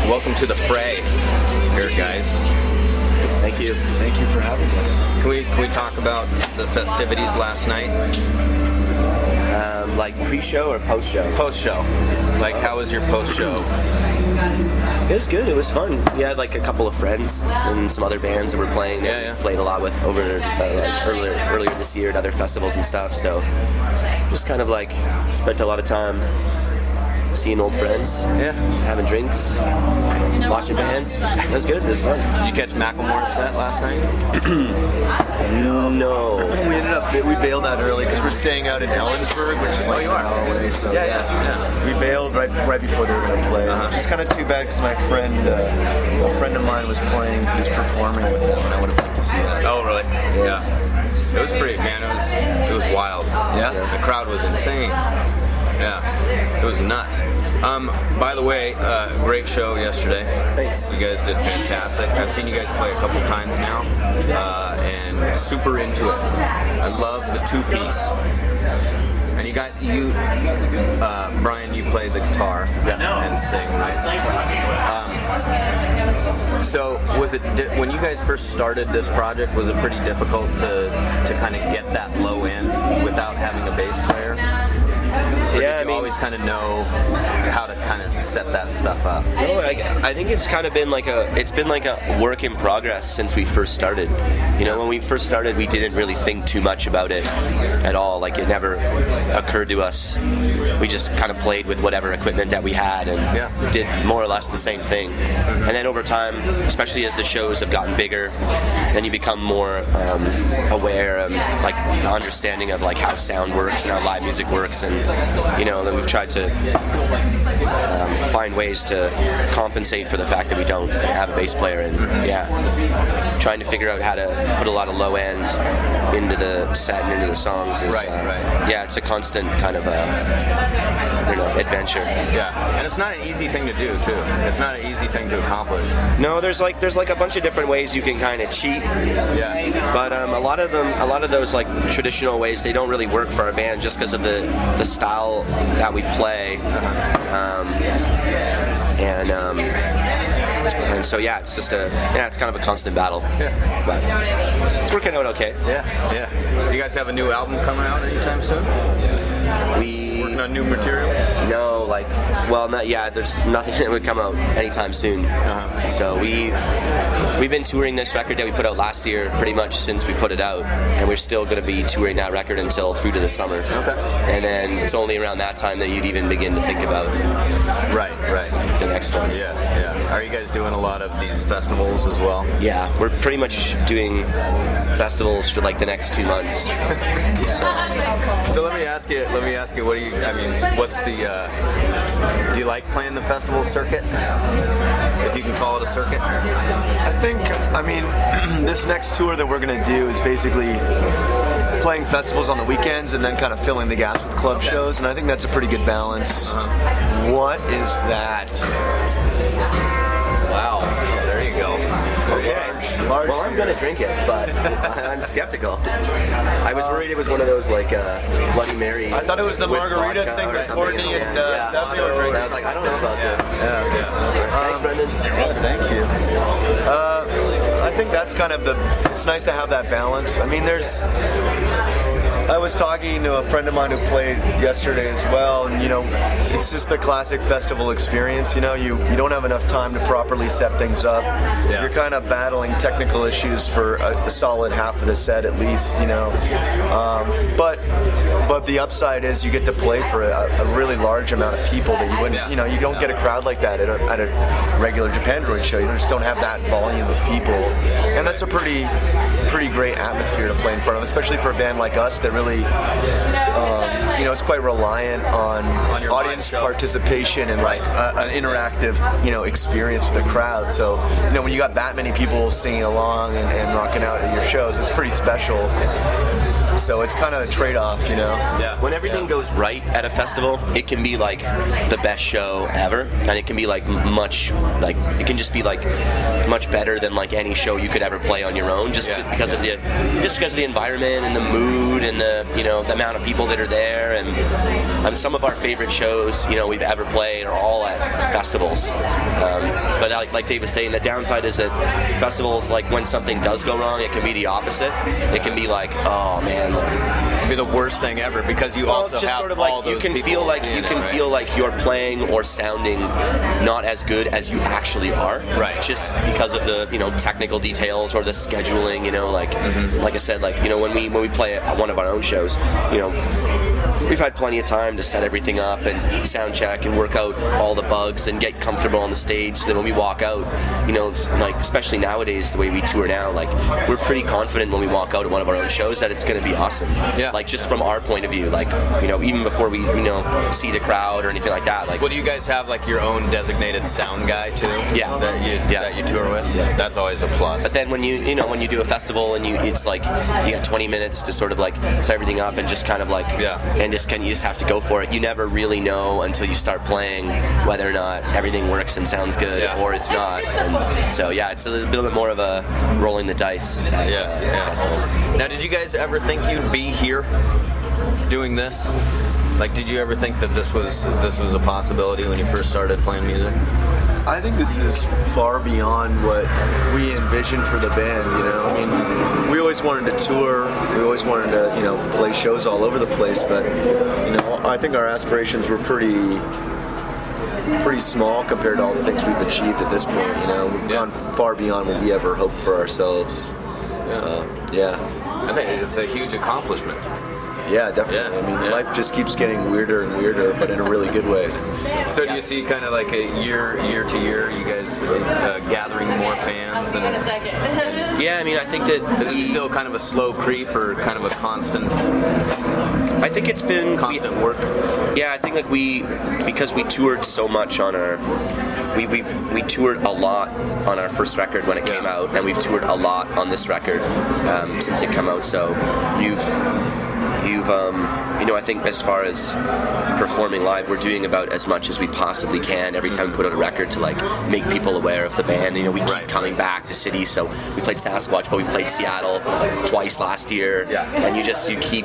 welcome to the fray here, guys. Thank you. Thank you for having us. Can we talk about the festivities last night? Like pre-show or post-show? Post-show. Like, how was your post-show? It was good. It was fun. We had like a couple of friends and some other bands that were playing. Yeah. Played a lot with over earlier this year at other festivals and stuff. So just kind of like spent a lot of time seeing old friends. Yeah. Having drinks. Watching bands. It was good. It was fun. Did you catch Macklemore's set last night? No. We ended up we bailed out early because we're staying out in Ellensburg, which is like an hour away. So yeah. We bailed right before they were going to play, which is kind of too bad because my friend, a friend of mine, was playing. He was performing with them, and I would have liked to see that. Oh, really? Yeah. It was pretty, man. It was wild. Yeah. The crowd was insane. Yeah, it was nuts. By the way, great show yesterday. Thanks. You guys did fantastic. I've seen you guys play a couple times now, and super into it. I love the two-piece. And Brian, you play the guitar and sing, right? So was it when you guys first started this project? Was it pretty difficult to kind of get that low end without having a bass player? Or did you always kind of know how to kind of set that stuff up? No, I think it's kind of been like a work in progress since we first started. You know, when we first started, we didn't really think too much about it at all. Like, it never occurred to us. We just kind of played with whatever equipment that we had and did more or less the same thing. And then over time, especially as the shows have gotten bigger, then you become more aware and like the understanding of like how sound works and how live music works, and you know, that we've tried to find ways to compensate for the fact that we don't have a bass player, and trying to figure out how to put a lot of low end into the set and into the songs is it's a constant kind of adventure. Yeah, and it's not an easy thing to do too. It's not an easy thing to accomplish. No, there's like a bunch of different ways you can kind of cheat. Yeah. But a lot of those like traditional ways, they don't really work for our band just because of the style that we play. And so it's just it's kind of a constant battle. Yeah. But it's working out okay. Yeah. You guys have a new album coming out anytime soon? We working on new material? No, there's nothing that would come out anytime soon. So we've been touring this record that we put out last year pretty much since we put it out, and we're still going to be touring that record until through to the summer. Okay. And then it's only around that time that you'd even begin to think about the next one. Yeah. Are you guys doing a lot of these festivals as well? Yeah, we're pretty much doing festivals for like the next 2 months. So let me ask you, what's the, do you like playing the festival circuit? If you can call it a circuit? I think, this next tour that we're going to do is basically playing festivals on the weekends and then kind of filling the gaps with club shows, and I think that's a pretty good balance. What is that? Wow. There you go. Okay. Well, I'm gonna drink it, but I'm skeptical. I was worried it was one of those like Bloody Marys. I thought it was the margarita thing that Courtney and Stephanie were drinking. I was like, I don't know about this. Thanks, Brendan. Thank you. I think that's kind of it's nice to have that balance. I was talking to a friend of mine who played yesterday as well, and it's just the classic festival experience. You don't have enough time to properly set things up. Yeah. You're kind of battling technical issues for a solid half of the set at least. But the upside is you get to play for a really large amount of people that you wouldn't. You don't get a crowd like that at a regular Japandroid show. You just don't have that volume of people, and that's a pretty great atmosphere to play in front of, especially for a band like us that really, it's quite reliant on audience participation and like an interactive, experience with the crowd. So, when you got that many people singing along and rocking out at your shows, it's pretty special. So it's kind of a trade-off, you know. Yeah. When everything goes right at a festival, it can be like the best show ever, and it can be like it can just be like much better than like any show you could ever play on your own, just because of the environment and the mood and the the amount of people that are there, and some of our favorite shows we've ever played are all at festivals. But like Dave was saying, the downside is that festivals, like when something does go wrong, it can be the opposite. It can be like, oh man, it'd be the worst thing ever, because you also just have sort of all like you those can people feel like seeing you can it, right? feel like you're playing or sounding not as good as you actually are, right? Just because of the technical details or the scheduling, like I said, like when we play at one of our own shows, we've had plenty of time to set everything up and sound check and work out all the bugs and get comfortable on the stage, so that when we walk out, like especially nowadays the way we tour now, like we're pretty confident when we walk out at one of our own shows that it's going to be awesome. Yeah. Like just from our point of view, like even before we see the crowd or anything like that. Like, well, do you guys have like your own designated sound guy too? Yeah. That you tour with. Yeah. That's always a plus. But then when when you do a festival and it's like you got 20 minutes to sort of like set everything up and just kind of like and you just have to go for it. You never really know until you start playing whether or not everything works and sounds good or it's not. And so it's a little bit more of a rolling the dice at festivals. Now, did you guys ever think you'd be here doing this? Like, did you ever think that this was a possibility when you first started playing music? I think this is far beyond what we envisioned for the band, I mean, we always wanted to tour, we always wanted to, play shows all over the place, but, I think our aspirations were pretty small compared to all the things we've achieved at this point, We've gone far beyond what we ever hoped for ourselves. I think it's a huge accomplishment. Yeah, definitely. I mean, life just keeps getting weirder and weirder, but in a really good way. So do you see kind of like a year to year, you guys gathering more fans? And I mean, I think that is it still kind of a slow creep or kind of a constant? I think it's been constant work. Yeah, I think like because we toured so much on our. We toured a lot on our first record when it came out, and we've toured a lot on this record since it came out. So you've I think as far as performing live, we're doing about as much as we possibly can every time we put out a record to like make people aware of the band. We keep coming back to cities. So we played Sasquatch, but we played Seattle twice last year, and we just keep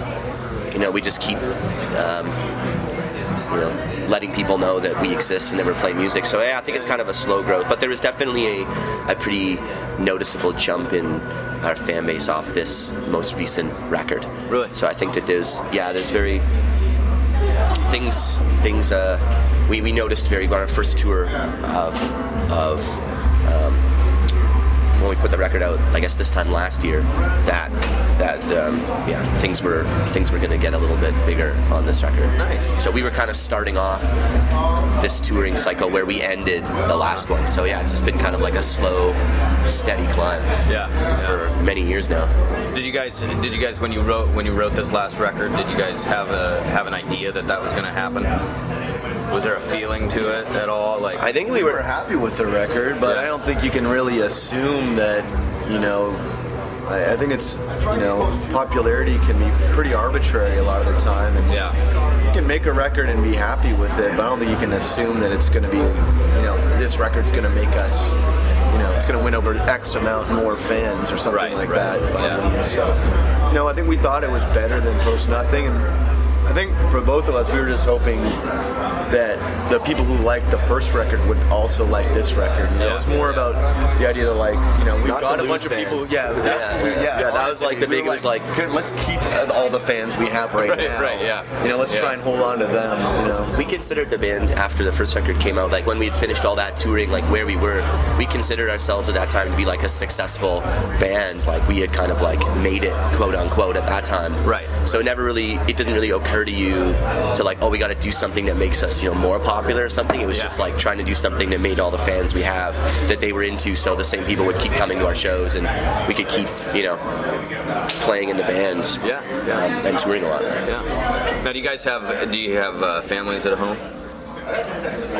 letting people know that we exist and that we're playing music. So I think it's kind of a slow growth, but there is definitely a pretty noticeable jump in our fan base off this most recent record. Really? So I think that there's very things we noticed on our first tour of when we put the record out, I guess this time last year, that things were going to get a little bit bigger on this record. Nice. So we were kind of starting off this touring cycle where we ended the last one. So it's just been kind of like a slow, steady climb. For many years now. Did you guys when you wrote this last record, did you guys have an idea that was going to happen? Was there a feeling to it at all? Like, I think we were happy with the record, but I don't think you can really assume that, I think it's, popularity can be pretty arbitrary a lot of the time. And you can make a record and be happy with it, but I don't think you can assume that it's going to be, this record's going to make us, it's going to win over X amount more fans or something like that. So, I think we thought it was better than Post Nothing, and I think for both of us, we were just hoping that the people who liked the first record would also like this record. It was more about the idea that, like, we've got a bunch of people. That was like the big. It was like, let's keep all the fans we have right now. Let's try and hold on to them. We considered the band after the first record came out, like when we had finished all that touring, like where we were, we considered ourselves at that time to be like a successful band. Like we had kind of like made it, quote unquote, at that time. Right. So it doesn't really occur to you to like, oh, we got to do something that makes us more popular or something. It was just like trying to do something that made all the fans we have that they were into, so the same people would keep coming to our shows and we could keep playing in the bands and touring a lot. Now do you have families at home?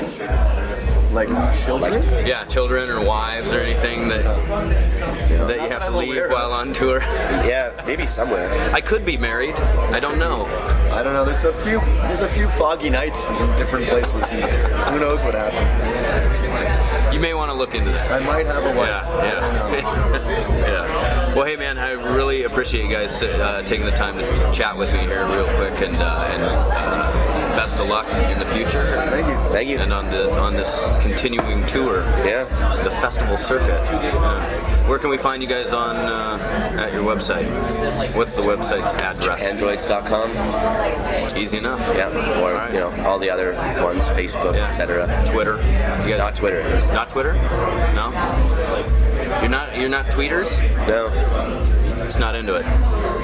Like children? Children or wives or anything that you have to leave while on tour. Yeah, maybe somewhere. I could be married. I don't know. I don't know. There's a few foggy nights in different places. And who knows what happened? You may want to look into that. I might have a wife. Yeah. Yeah. Well, hey man, I really appreciate you guys taking the time to chat with me here real quick, and best of luck in the future. Thank you. And on this continuing tour. Yeah. The festival circuit. Where can we find you guys on at your website? What's the website's address? Androids.com. Easy enough. Yeah. Or right. All the other ones, Facebook, etc. Twitter. You guys, not Twitter. Not Twitter? No. You're not tweeters? No. Just not into it.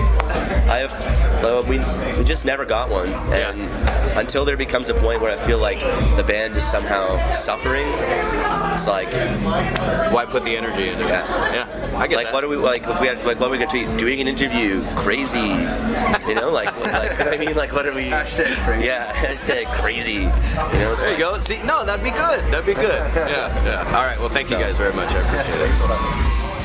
We just never got one, and until there becomes a point where I feel like the band is somehow suffering, it's like, why put the energy into it? Yeah, I get like, that. what are we like? If we had what are we going to tweet? Doing an interview, crazy, like I mean, like what are we? Hashtag crazy. Yeah, hashtag crazy. There you go. See, no, that'd be good. That'd be good. Yeah. All right. Well, thank you guys very much. I appreciate it.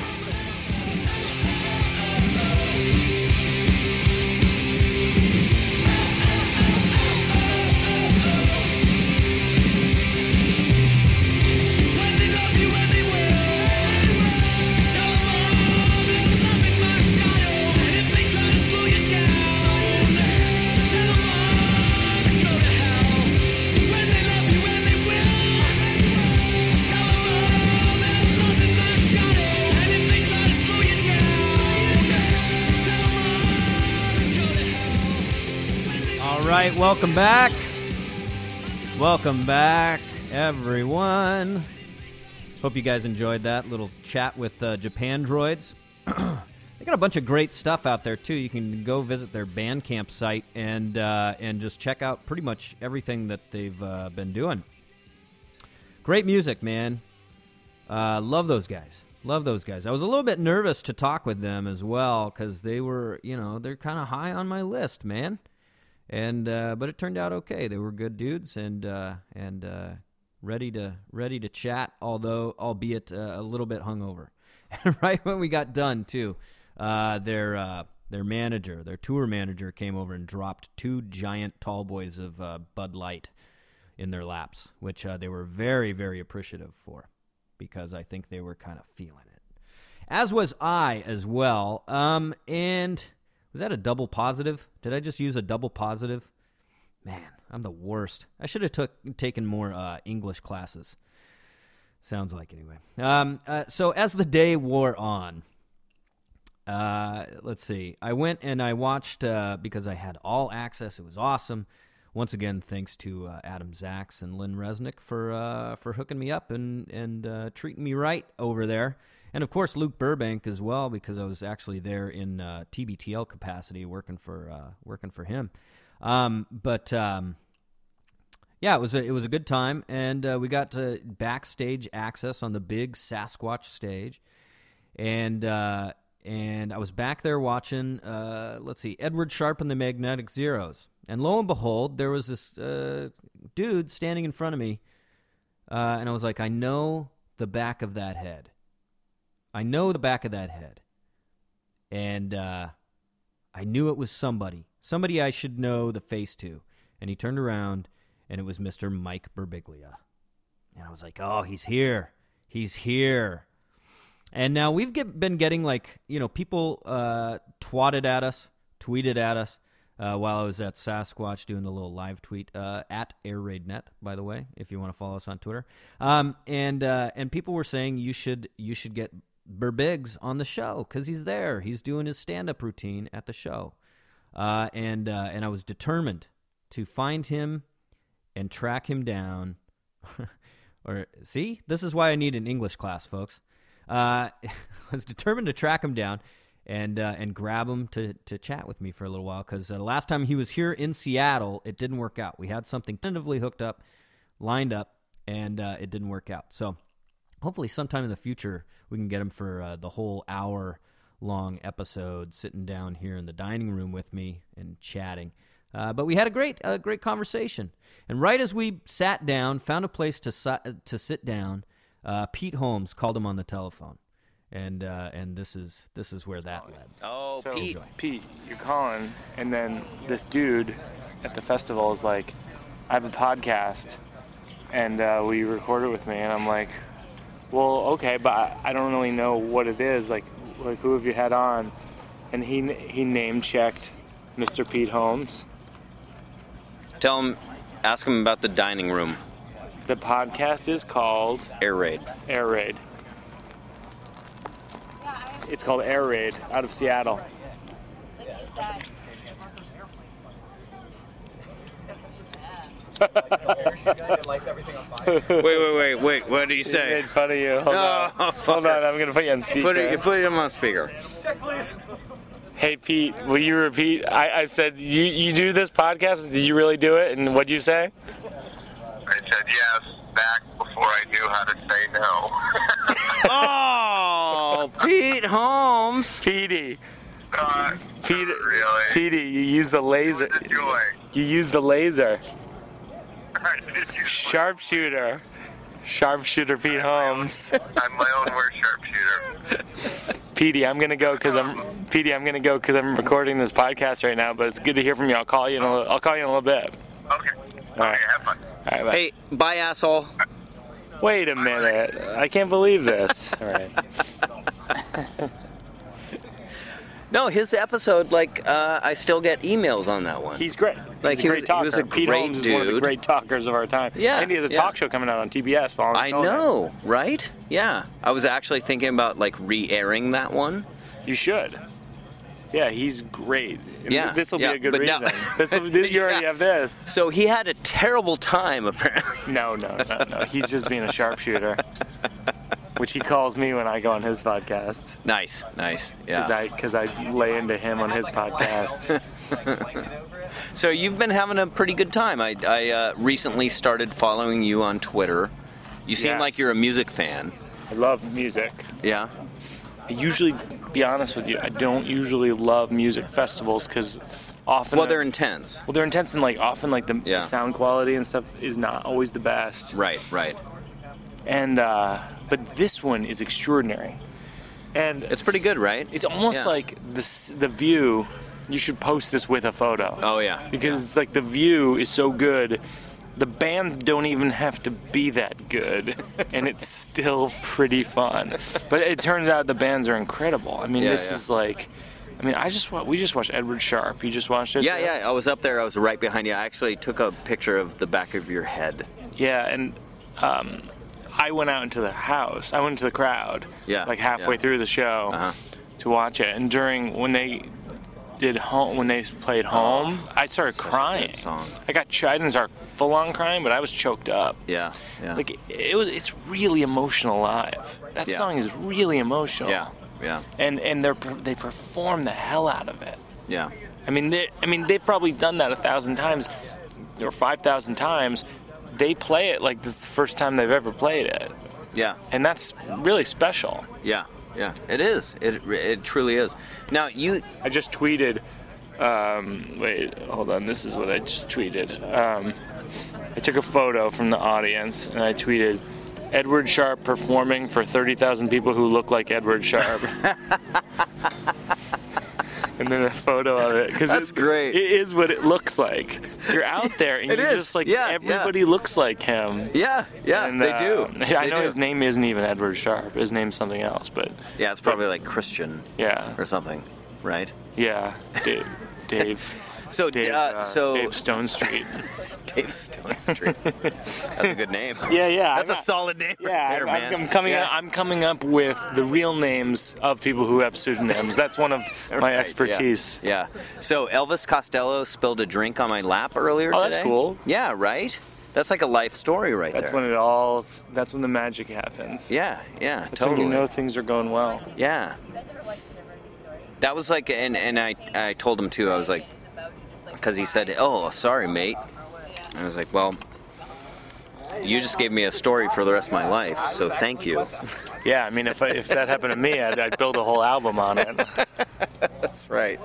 Welcome back. Welcome back, everyone. Hope you guys enjoyed that little chat with Japandroids. They got a bunch of great stuff out there, too. You can go visit their Bandcamp site and just check out pretty much everything that they've been doing. Great music, man. Love those guys. Love those guys. I was a little bit nervous to talk with them as well because they were, they're kind of high on my list, man. And but it turned out okay. They were good dudes and ready to chat, albeit a little bit hungover. And right when we got done too, their tour manager came over and dropped 2 giant tall boys of Bud Light in their laps, which they were very, very appreciative for, because I think they were kind of feeling it. As was I as well. And was that a double positive? Did I just use a double positive? Man, I'm the worst. I should have taken more English classes. Sounds like, anyway. So as the day wore on, let's see. I went and I watched, because I had all access. It was awesome. Once again, thanks to Adam Zaks and Lynn Resnick for hooking me up and treating me right over there. And, of course, Luke Burbank as well, because I was actually there in TBTL capacity working for him. Yeah, it was a good time, and we got backstage access on the big Sasquatch stage. And I was back there watching, Edward Sharpe and the Magnetic Zeros. And lo and behold, there was this dude standing in front of me, and I was like, I know the back of that head. I know the back of that head. And I knew it was somebody I should know the face to. And he turned around, and it was Mr. Mike Birbiglia. And I was like, oh, he's here. He's here. And now we've been getting, people tweeted at us while I was at Sasquatch doing the little live tweet at AirRaidNet, by the way, if you want to follow us on Twitter. And people were saying you should get Birbigs on the show because he's there. He's doing his stand-up routine at the show. And I was determined to find him and track him down. See? This is why I need an English class, folks. I was determined to track him down and grab him to chat with me for a little while, because the last time he was here in Seattle, it didn't work out. We had something tentatively lined up, and it didn't work out. So hopefully sometime in the future we can get him for the whole hour-long episode, sitting down here in the dining room with me and chatting. But we had a great conversation. And right as we sat down, found a place to sit down, Pete Holmes called him on the telephone. and this is where that led. Oh, So, Pete, you're calling, and then this dude at the festival is like, I have a podcast, and will you record it with me? And I'm like, well, okay, but I don't really know what it is. Like who have you had on? And he name checked Mr. Pete Holmes. ask him about the dining room. The podcast is called Air Raid. Air Raid. It's called Air Raid, out of Seattle. Wait. What did he say? He made fun of you. Hold on, I'm going to put you on speaker. Put him on speaker. Hey, Pete, will you repeat? I said, you do this podcast? Did you really do it? And what'd you say? I said yes back before I knew how to say no. Oh, Pete Holmes. Petey. Pete, really? Petey, you use the laser. You use the laser. Sharpshooter. Sharpshooter Pete Holmes. I'm my own worst sharpshooter. Petey, I'm gonna go because I'm recording this podcast right now. But it's good to hear from you. I'll call you in a little bit. Okay. All right. Have fun. All right. Bye. Hey, bye, asshole. Wait a minute. I can't believe this. All right. No, his episode, I still get emails on that one. He's great. He's a great talker. He was a Pete great Holmes dude. is one of the great talkers of our time. Yeah. And he has a talk show coming out on TBS. I know, right? Yeah. I was actually thinking about, re-airing that one. You should. Yeah, he's great. Yeah. This will be a good reason. You already have this. So he had a terrible time, apparently. No. He's just being a sharpshooter. Which he calls me when I go on his podcast. Nice. Yeah. Because I lay into him on his podcast. So you've been having a pretty good time. I recently started following you on Twitter. You seem like you're a music fan. I love music. Yeah. I usually, be honest with you, I don't usually love music festivals because often... Well, they're intense. Well, they're intense and often the sound quality and stuff is not always the best. Right. And but this one is extraordinary, and it's pretty good, right? It's almost like the view. You should post this with a photo. Oh yeah, because it's the view is so good. The bands don't even have to be that good, and it's still pretty fun. But it turns out the bands are incredible. I mean, this is we just watched Edward Sharpe. You just watched it? Yeah. I was up there. I was right behind you. I actually took a picture of the back of your head. Yeah, and I went out into the house. I went into the crowd. Yeah. Halfway through the show to watch it. And when they played Home, I started crying. I didn't start full on crying, but I was choked up. Yeah. It's really emotional live. That song is really emotional. Yeah. And they perform the hell out of it. Yeah. They've probably done that 1,000 times or 5,000 times. They play it like this is the first time they've ever played it. Yeah. And that's really special. Yeah. It is. It truly is. Now, I just tweeted... wait, hold on. This is what I just tweeted. I took a photo from the audience, and I tweeted, Edward Sharpe performing for 30,000 people who look like Edward Sharpe. And then a photo of it. That's great. It is what it looks like. You're out there, and you're just everybody looks like him. Yeah, and, they do. I know his name isn't even Edward Sharpe. His name's something else, but... Yeah, it's probably like Christian. Yeah. Or something, right? Yeah, Dave. Dave Stone Street. Dave Stone Street. That's a good name. Yeah. That's a solid name. Yeah, right there, man. I'm coming up with the real names of people who have pseudonyms. That's one of my expertise. Yeah. So Elvis Costello spilled a drink on my lap earlier today. Oh, that's cool. Yeah, right? That's like a life story right there. That's when the magic happens. Yeah, that's totally. When you know things are going well. Yeah. That was and I told him too, I was like, because he said, oh, sorry, mate. I was like, well, you just gave me a story for the rest of my life, so thank you. Yeah, if that happened to me, I'd build a whole album on it. That's right.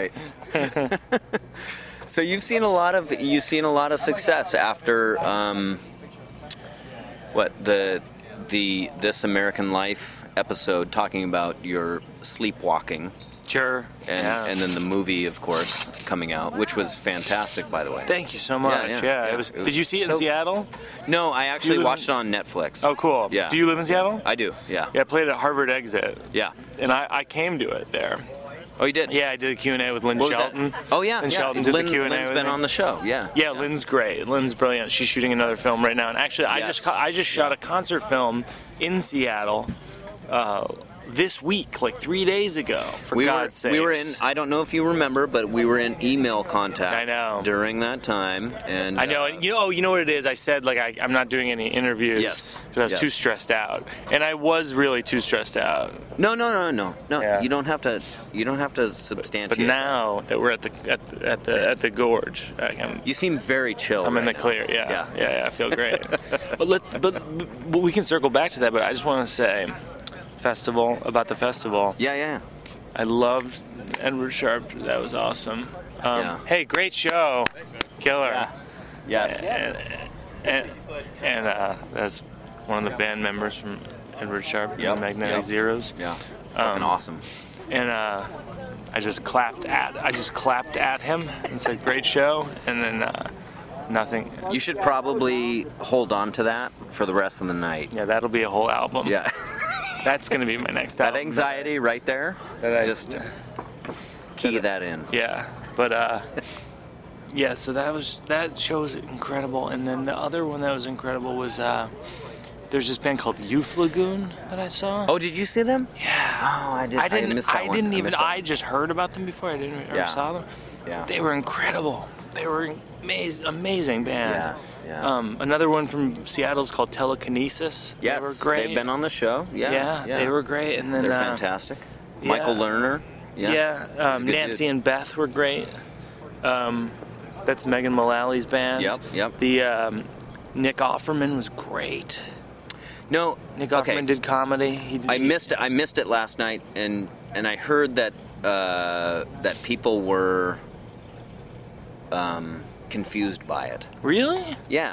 So you've seen a lot of success after This American Life episode talking about your sleepwalking. Sure. And then the movie, of course, coming out, which was fantastic, by the way. Thank you so much. Yeah. It was, did you see it in Seattle? No, I actually watched it on Netflix. Oh, cool. Yeah. Do you live in Seattle? I do, yeah. Yeah, I played at Harvard Exit. Yeah. And I came to it there. Oh, you did? Yeah, I did a Q&A with Lynn Shelton. Oh, yeah. Lynn Shelton did the Q&A Lynn's with been me. on the show, yeah. Yeah, Lynn's great. Lynn's brilliant. She's shooting another film right now. And actually, I just shot a concert film in Seattle this week, like 3 days ago, for God's sake. We were in, I don't know if you remember, but we were in email contact. I know. During that time. And I know. And you know what it is? I said, like, I'm not doing any interviews. Yes. Because I was too stressed out. And I was really too stressed out. No. Yeah. You don't have to substantiate. But now that we're at the gorge, you seem very chill. I'm in the clear. Yeah, I feel great. but we can circle back to that. But I just want to say, about the festival. Yeah. I loved Edward Sharpe. That was awesome. Hey, great show. Thanks, man. Killer. Yeah. Yes. And that's one of the band members from Edward Sharpe, Magnetic Zeros. Yeah. Fucking awesome. And I just clapped at him and said, "Great show," and then nothing. You should probably hold on to that for the rest of the night. Yeah, that'll be a whole album. Yeah. That's going to be my next that album. anxiety right there, just key that in. Yeah, but yeah, so that show was incredible. And then the other one that was incredible was there's this band called Youth Lagoon that I saw. Oh, did you see them? Yeah. Oh, I missed that one. I just heard about them before. I didn't ever saw them. Yeah. They were incredible. They were amazing band. Yeah. Another one from Seattle is called Telekinesis. Yes, they were great. They've been on the show. Yeah, they were great. And then they're fantastic. Michael Lerner. Nancy and Beth were great. That's Megan Mullally's band. Yep. The Nick Offerman was great. No, Nick Offerman did comedy. I missed it last night, and I heard that that people were confused by it. Really? Yeah.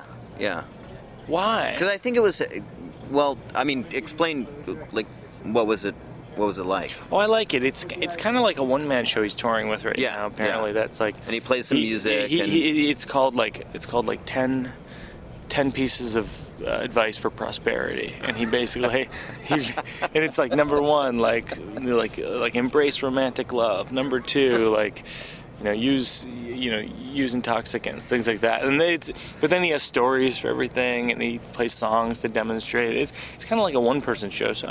Why? Because I think it was. Well, I mean, explain. Like, what was it like? Oh, I like it. It's kind of like a one-man show he's touring with right now. Apparently, that's like. And he plays some music. It's called like 10 pieces of advice for prosperity, and he basically and it's like number 1, like embrace romantic love. Number 2, like. Use intoxicants, things like that. And but then he has stories for everything, and he plays songs to demonstrate it. It's kind of like a one-person show. So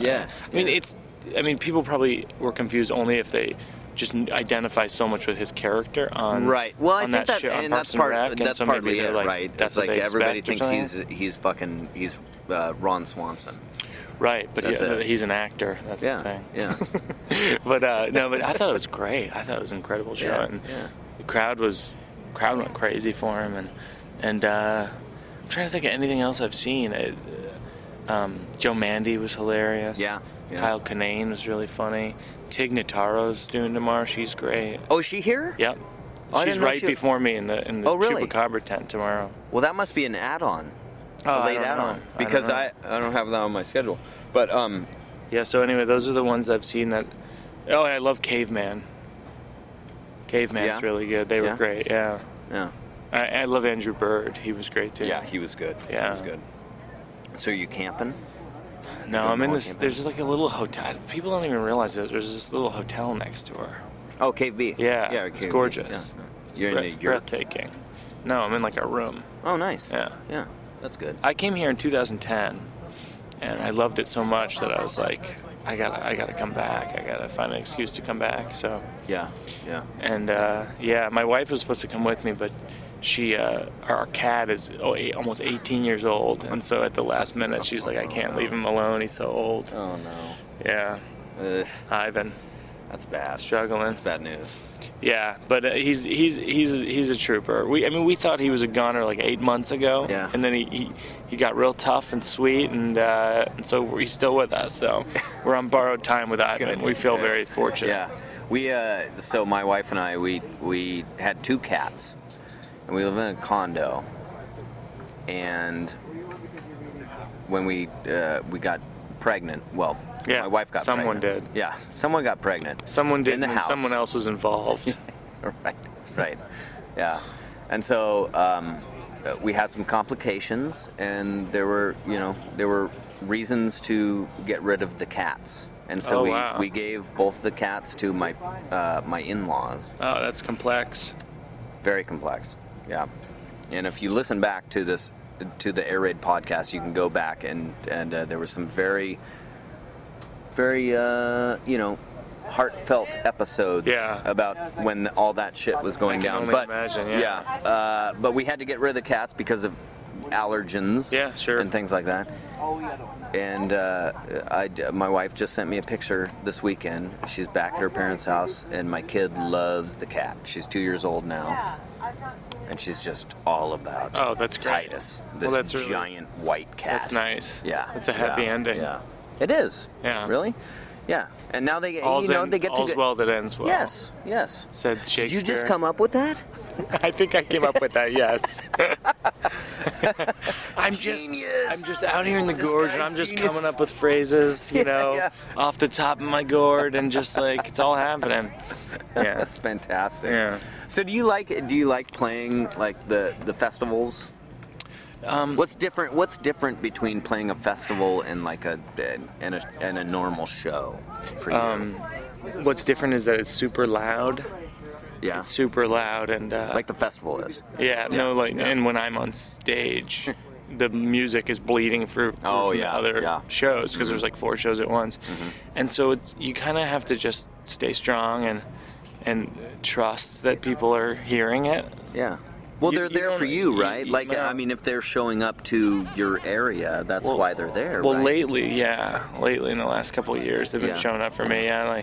I mean, people probably were confused only if they just identify so much with his character on right. Well, I think that show, and that's partly it, like, right? That's like everybody thinks he's Ron Swanson. Right, but he's an actor. That's the thing. Yeah. But I thought it was great. I thought it was an incredible show, and the crowd went crazy for him, and I'm trying to think of anything else I've seen. Joe Mandy was hilarious. Yeah. Kyle Kinane was really funny. Tig Notaro's doing tomorrow. She's great. Oh, is she here? Yep. She's right before me in the Chupacabra tent tomorrow. Well, that must be an add-on. A late add-on, because I don't have that on my schedule. But yeah. So anyway, those are the ones I've seen that. Oh, and I love Caveman. Caveman's really good. They were great. Yeah. I love Andrew Bird. He was great too. Yeah, he was good. Yeah, he was good. So are you camping? No, I'm in this. Camping? There's like a little hotel. People don't even realize that there's this little hotel next door. Oh, Cave B. Yeah, it's gorgeous. Yeah. You're in breathtaking. No, I'm in like a room. Oh, nice. Yeah. That's good. I came here in 2010, and I loved it so much that I was like, I gotta come back. I gotta find an excuse to come back. So yeah. And my wife was supposed to come with me, but she our cat is almost 18 years old, and so at the last minute she's like, I can't leave him alone. He's so old. Oh no. Yeah. Ivan. That's bad. Struggling. That's bad news. Yeah, but he's a trooper. We thought he was a goner like 8 months ago. Yeah. And then he got real tough and sweet, and so he's still with us. So we're on borrowed time with Ivan. We feel very fortunate. Yeah. We so my wife and I we had 2 cats, and we live in a condo. And when we got pregnant. Well, my wife got someone pregnant. did. Yeah, someone got pregnant. Someone did, in the and house. someone else was involved. Right. Yeah. And so we had some complications, and there were reasons to get rid of the cats. And so we gave both the cats to my in-laws. Oh, that's complex. Very complex. Yeah. And if you listen back to the Air Raid podcast, you can go back and there was some very, very heartfelt episodes about when all that shit was going down. I can only imagine, but we had to get rid of the cats because of allergens and things like that. And my wife just sent me a picture this weekend. She's back at her parents' house, and my kid loves the cat. She's 2 years old now, and she's just all about that's Titus, great. this That's really, giant white cat. That's nice. Yeah, it's a happy ending. Yeah, it is. Yeah, really. Yeah, and now they, all's they get to all's well that ends well. Yes. Said Shakespeare. Did you just come up with that? I think I came up with that. Yes. I'm Genius. just out here in the gorge, and I'm just coming up with phrases, off the top of my gourd, and just like it's all happening. Yeah, that's fantastic. Yeah. So do you like playing like the festivals? What's different between playing a festival and like a normal show for you? What's different is that it's super loud. Yeah. It's super loud and like the festival is. Yeah. And when I'm on stage, the music is bleeding through other shows because there's like 4 shows at once, and so you kind of have to just stay strong and trust that people are hearing it. Yeah. Well, they're there for you, right? If they're showing up to your area, that's why they're there. Well, right? lately in the last couple of years, they've been showing up for me. Yeah,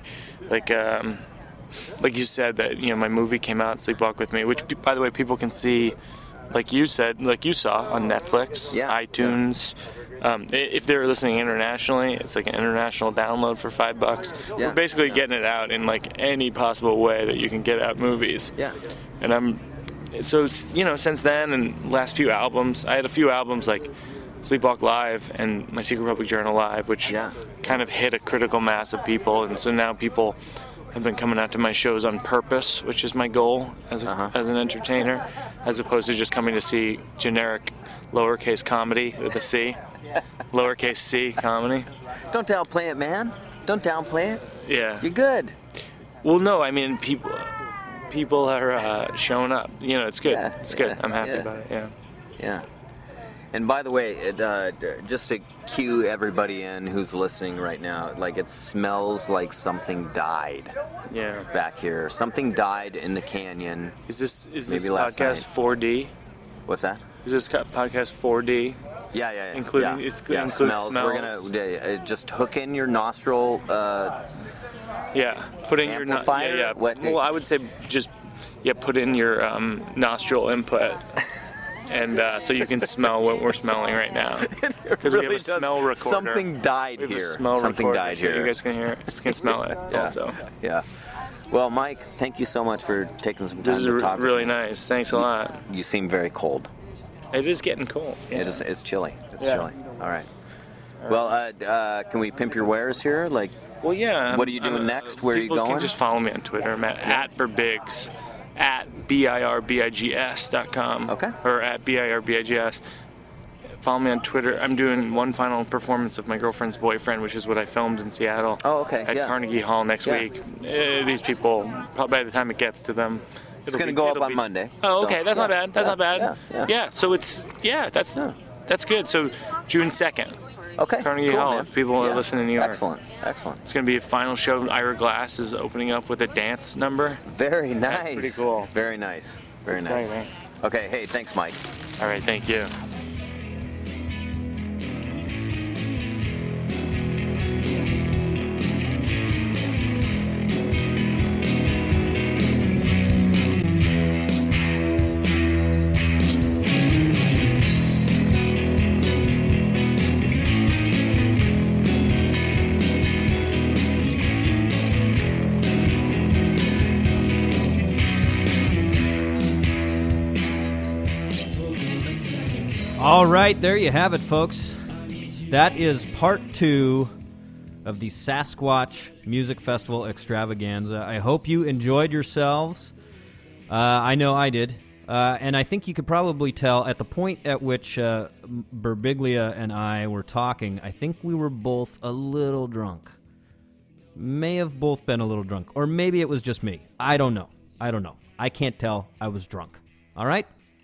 like you said that my movie came out, Sleepwalk with Me, which by the way people can see, like you saw on Netflix, iTunes. If they're listening internationally, it's like an international download for $5. We're basically getting it out in like any possible way that you can get out movies. Yeah. And so since then and last few albums, I had a few albums like Sleepwalk Live and My Secret Public Journal Live, which kind of hit a critical mass of people, and so now people have been coming out to my shows on purpose, which is my goal as an entertainer, as opposed to just coming to see generic lowercase comedy with a C, lowercase c comedy. Don't downplay it, man. Don't downplay it. Yeah. You're good. Well, no, I mean people are showing up. It's good. Yeah, it's good. I'm happy about it. Yeah. Yeah. And by the way, just to cue everybody in who's listening right now, like it smells like something died. Yeah. Back here, something died in the canyon. Is this podcast 4D? What's that? Is this podcast 4D? Yeah. Including smells. smells. We're gonna just hook in your nostril. Put in amplifier? your Well, I would say just put in your nostril input. And so you can smell what we're smelling right now, because we have a smell recorder. Something died here. Something died here. So you guys can hear it. You can smell it. Also. Yeah. Well, Mike, thank you so much for taking some time to talk. This is really with me. nice. Thanks a lot. You seem very cold. It is getting cold. Yeah. It is. It's chilly. It's chilly. All right. Well, can we pimp your wares here? Like. Well, yeah. What are you doing next? Where are you going? People can just follow me on Twitter. I'm at Birbigs. At BIRBIGS.com. Okay. Or at BIRBIGS. Follow me on Twitter. I'm doing one final performance of My Girlfriend's Boyfriend, which is what I filmed in Seattle. Oh, okay. At Carnegie Hall next week. These people, probably by the time it gets to them, it's going to go up on Monday. Oh, okay. That's not bad. That's not bad. Yeah. So it's that's good. So June 2nd. Okay. Carnegie Hall, if people are listening in New York. Excellent. It's going to be a final show. Ira Glass is opening up with a dance number. Very nice. That's pretty cool. Very nice. Very nice. Okay, hey, thanks, Mike. All right, thank you. All right, there you have it, folks. That is part 2 of the Sasquatch Music Festival extravaganza. I hope you enjoyed yourselves. I know I did. And I think you could probably tell at the point at which Birbiglia and I were talking, I think we were both a little drunk. May have both been a little drunk. Or maybe it was just me. I don't know. I can't tell. I was drunk. All right?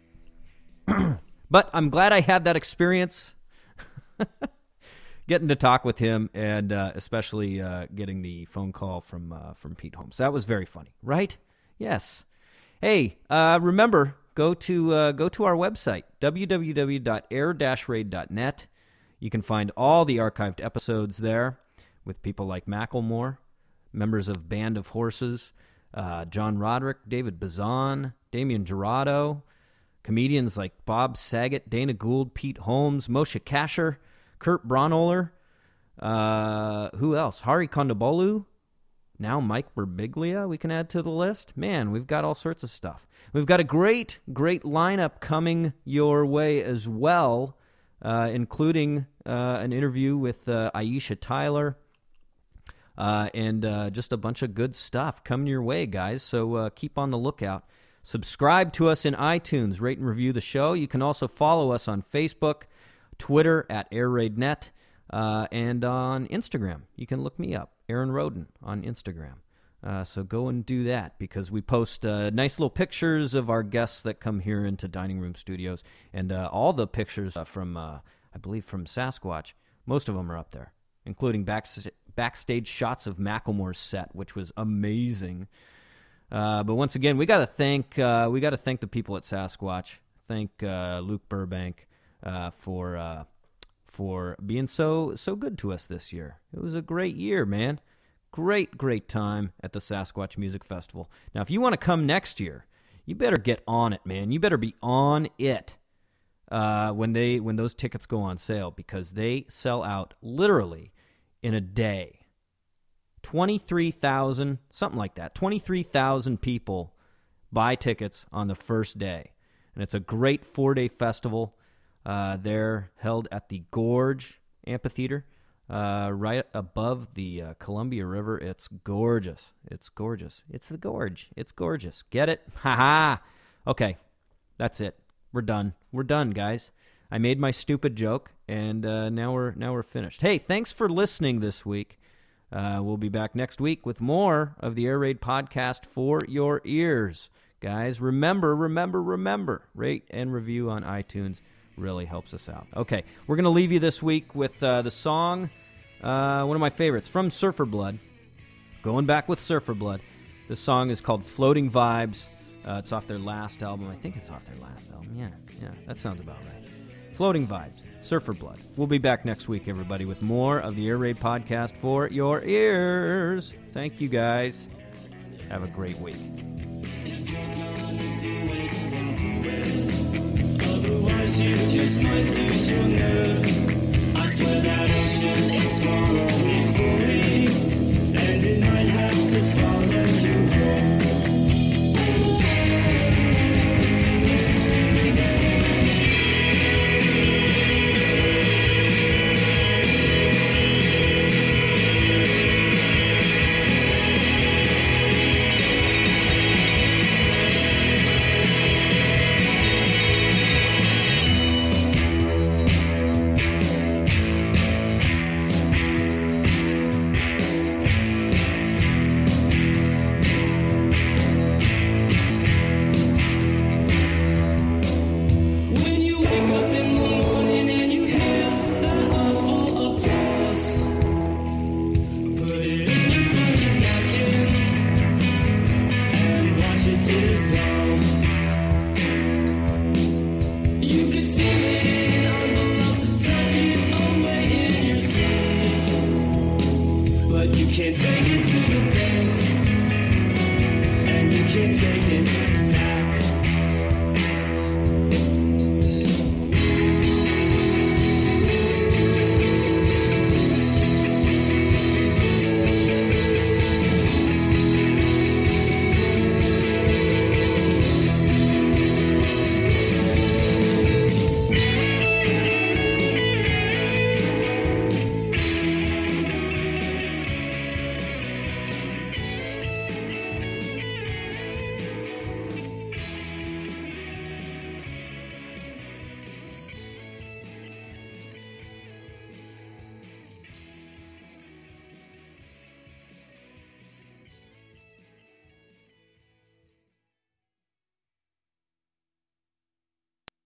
But I'm glad I had that experience. Getting to talk with him, and especially getting the phone call from Pete Holmes. That was very funny, right? Yes. Hey, remember, go to our website, www.air-raid.net. You can find all the archived episodes there with people like Macklemore, members of Band of Horses, John Roderick, David Bazan, Damian Gerardo, comedians like Bob Saget, Dana Gould, Pete Holmes, Moshe Kasher, Kurt Braunohler, who else? Hari Kondabolu, now Mike Birbiglia we can add to the list. Man, we've got all sorts of stuff. We've got a great lineup coming your way as well, including an interview with Aisha Tyler, and just a bunch of good stuff coming your way, guys. So keep on the lookout. Subscribe to us in iTunes, rate and review the show. You can also follow us on Facebook, Twitter at AirRaidNet, and on Instagram. You can look me up, Aaron Roden, on Instagram. So go and do that, because we post nice little pictures of our guests that come here into Dining Room Studios, and all the pictures from, I believe, from Sasquatch. Most of them are up there, including backstage shots of Macklemore's set, which was amazing. But once again, we got to thank the people at Sasquatch. Thank Luke Burbank for being so good to us this year. It was a great year, man. Great time at the Sasquatch Music Festival. Now, if you want to come next year, you better get on it, man. You better be on it when those tickets go on sale, because they sell out literally in a day. 23,000, something like that. 23,000 people buy tickets on the first day. And it's a great 4-day festival. They're held at the Gorge Amphitheater, right above the Columbia River. It's gorgeous. It's gorgeous. It's the Gorge. It's gorgeous. Get it? Ha-ha! Okay, that's it. We're done. We're done, guys. I made my stupid joke, and now we're finished. Hey, thanks for listening this week. We'll be back next week with more of the Air Raid podcast for your ears. Guys, remember, rate and review on iTunes. Really helps us out. Okay, we're going to leave you this week with the song, one of my favorites, from Surfer Blood. Going back with Surfer Blood. This song is called Floating Vibes. It's off their last album. I think it's off their last album. Yeah, that sounds about right. Floating Vibes, Surfer Blood. We'll be back next week, everybody, with more of the Air Raid podcast for your ears. Thank you, guys. Have a great week. If you're gonna do it, then do it. Otherwise, you just might lose your nerve. I swear that ocean is far away from me, and it might have to follow you home. Can't take it to the bank, and you can't take it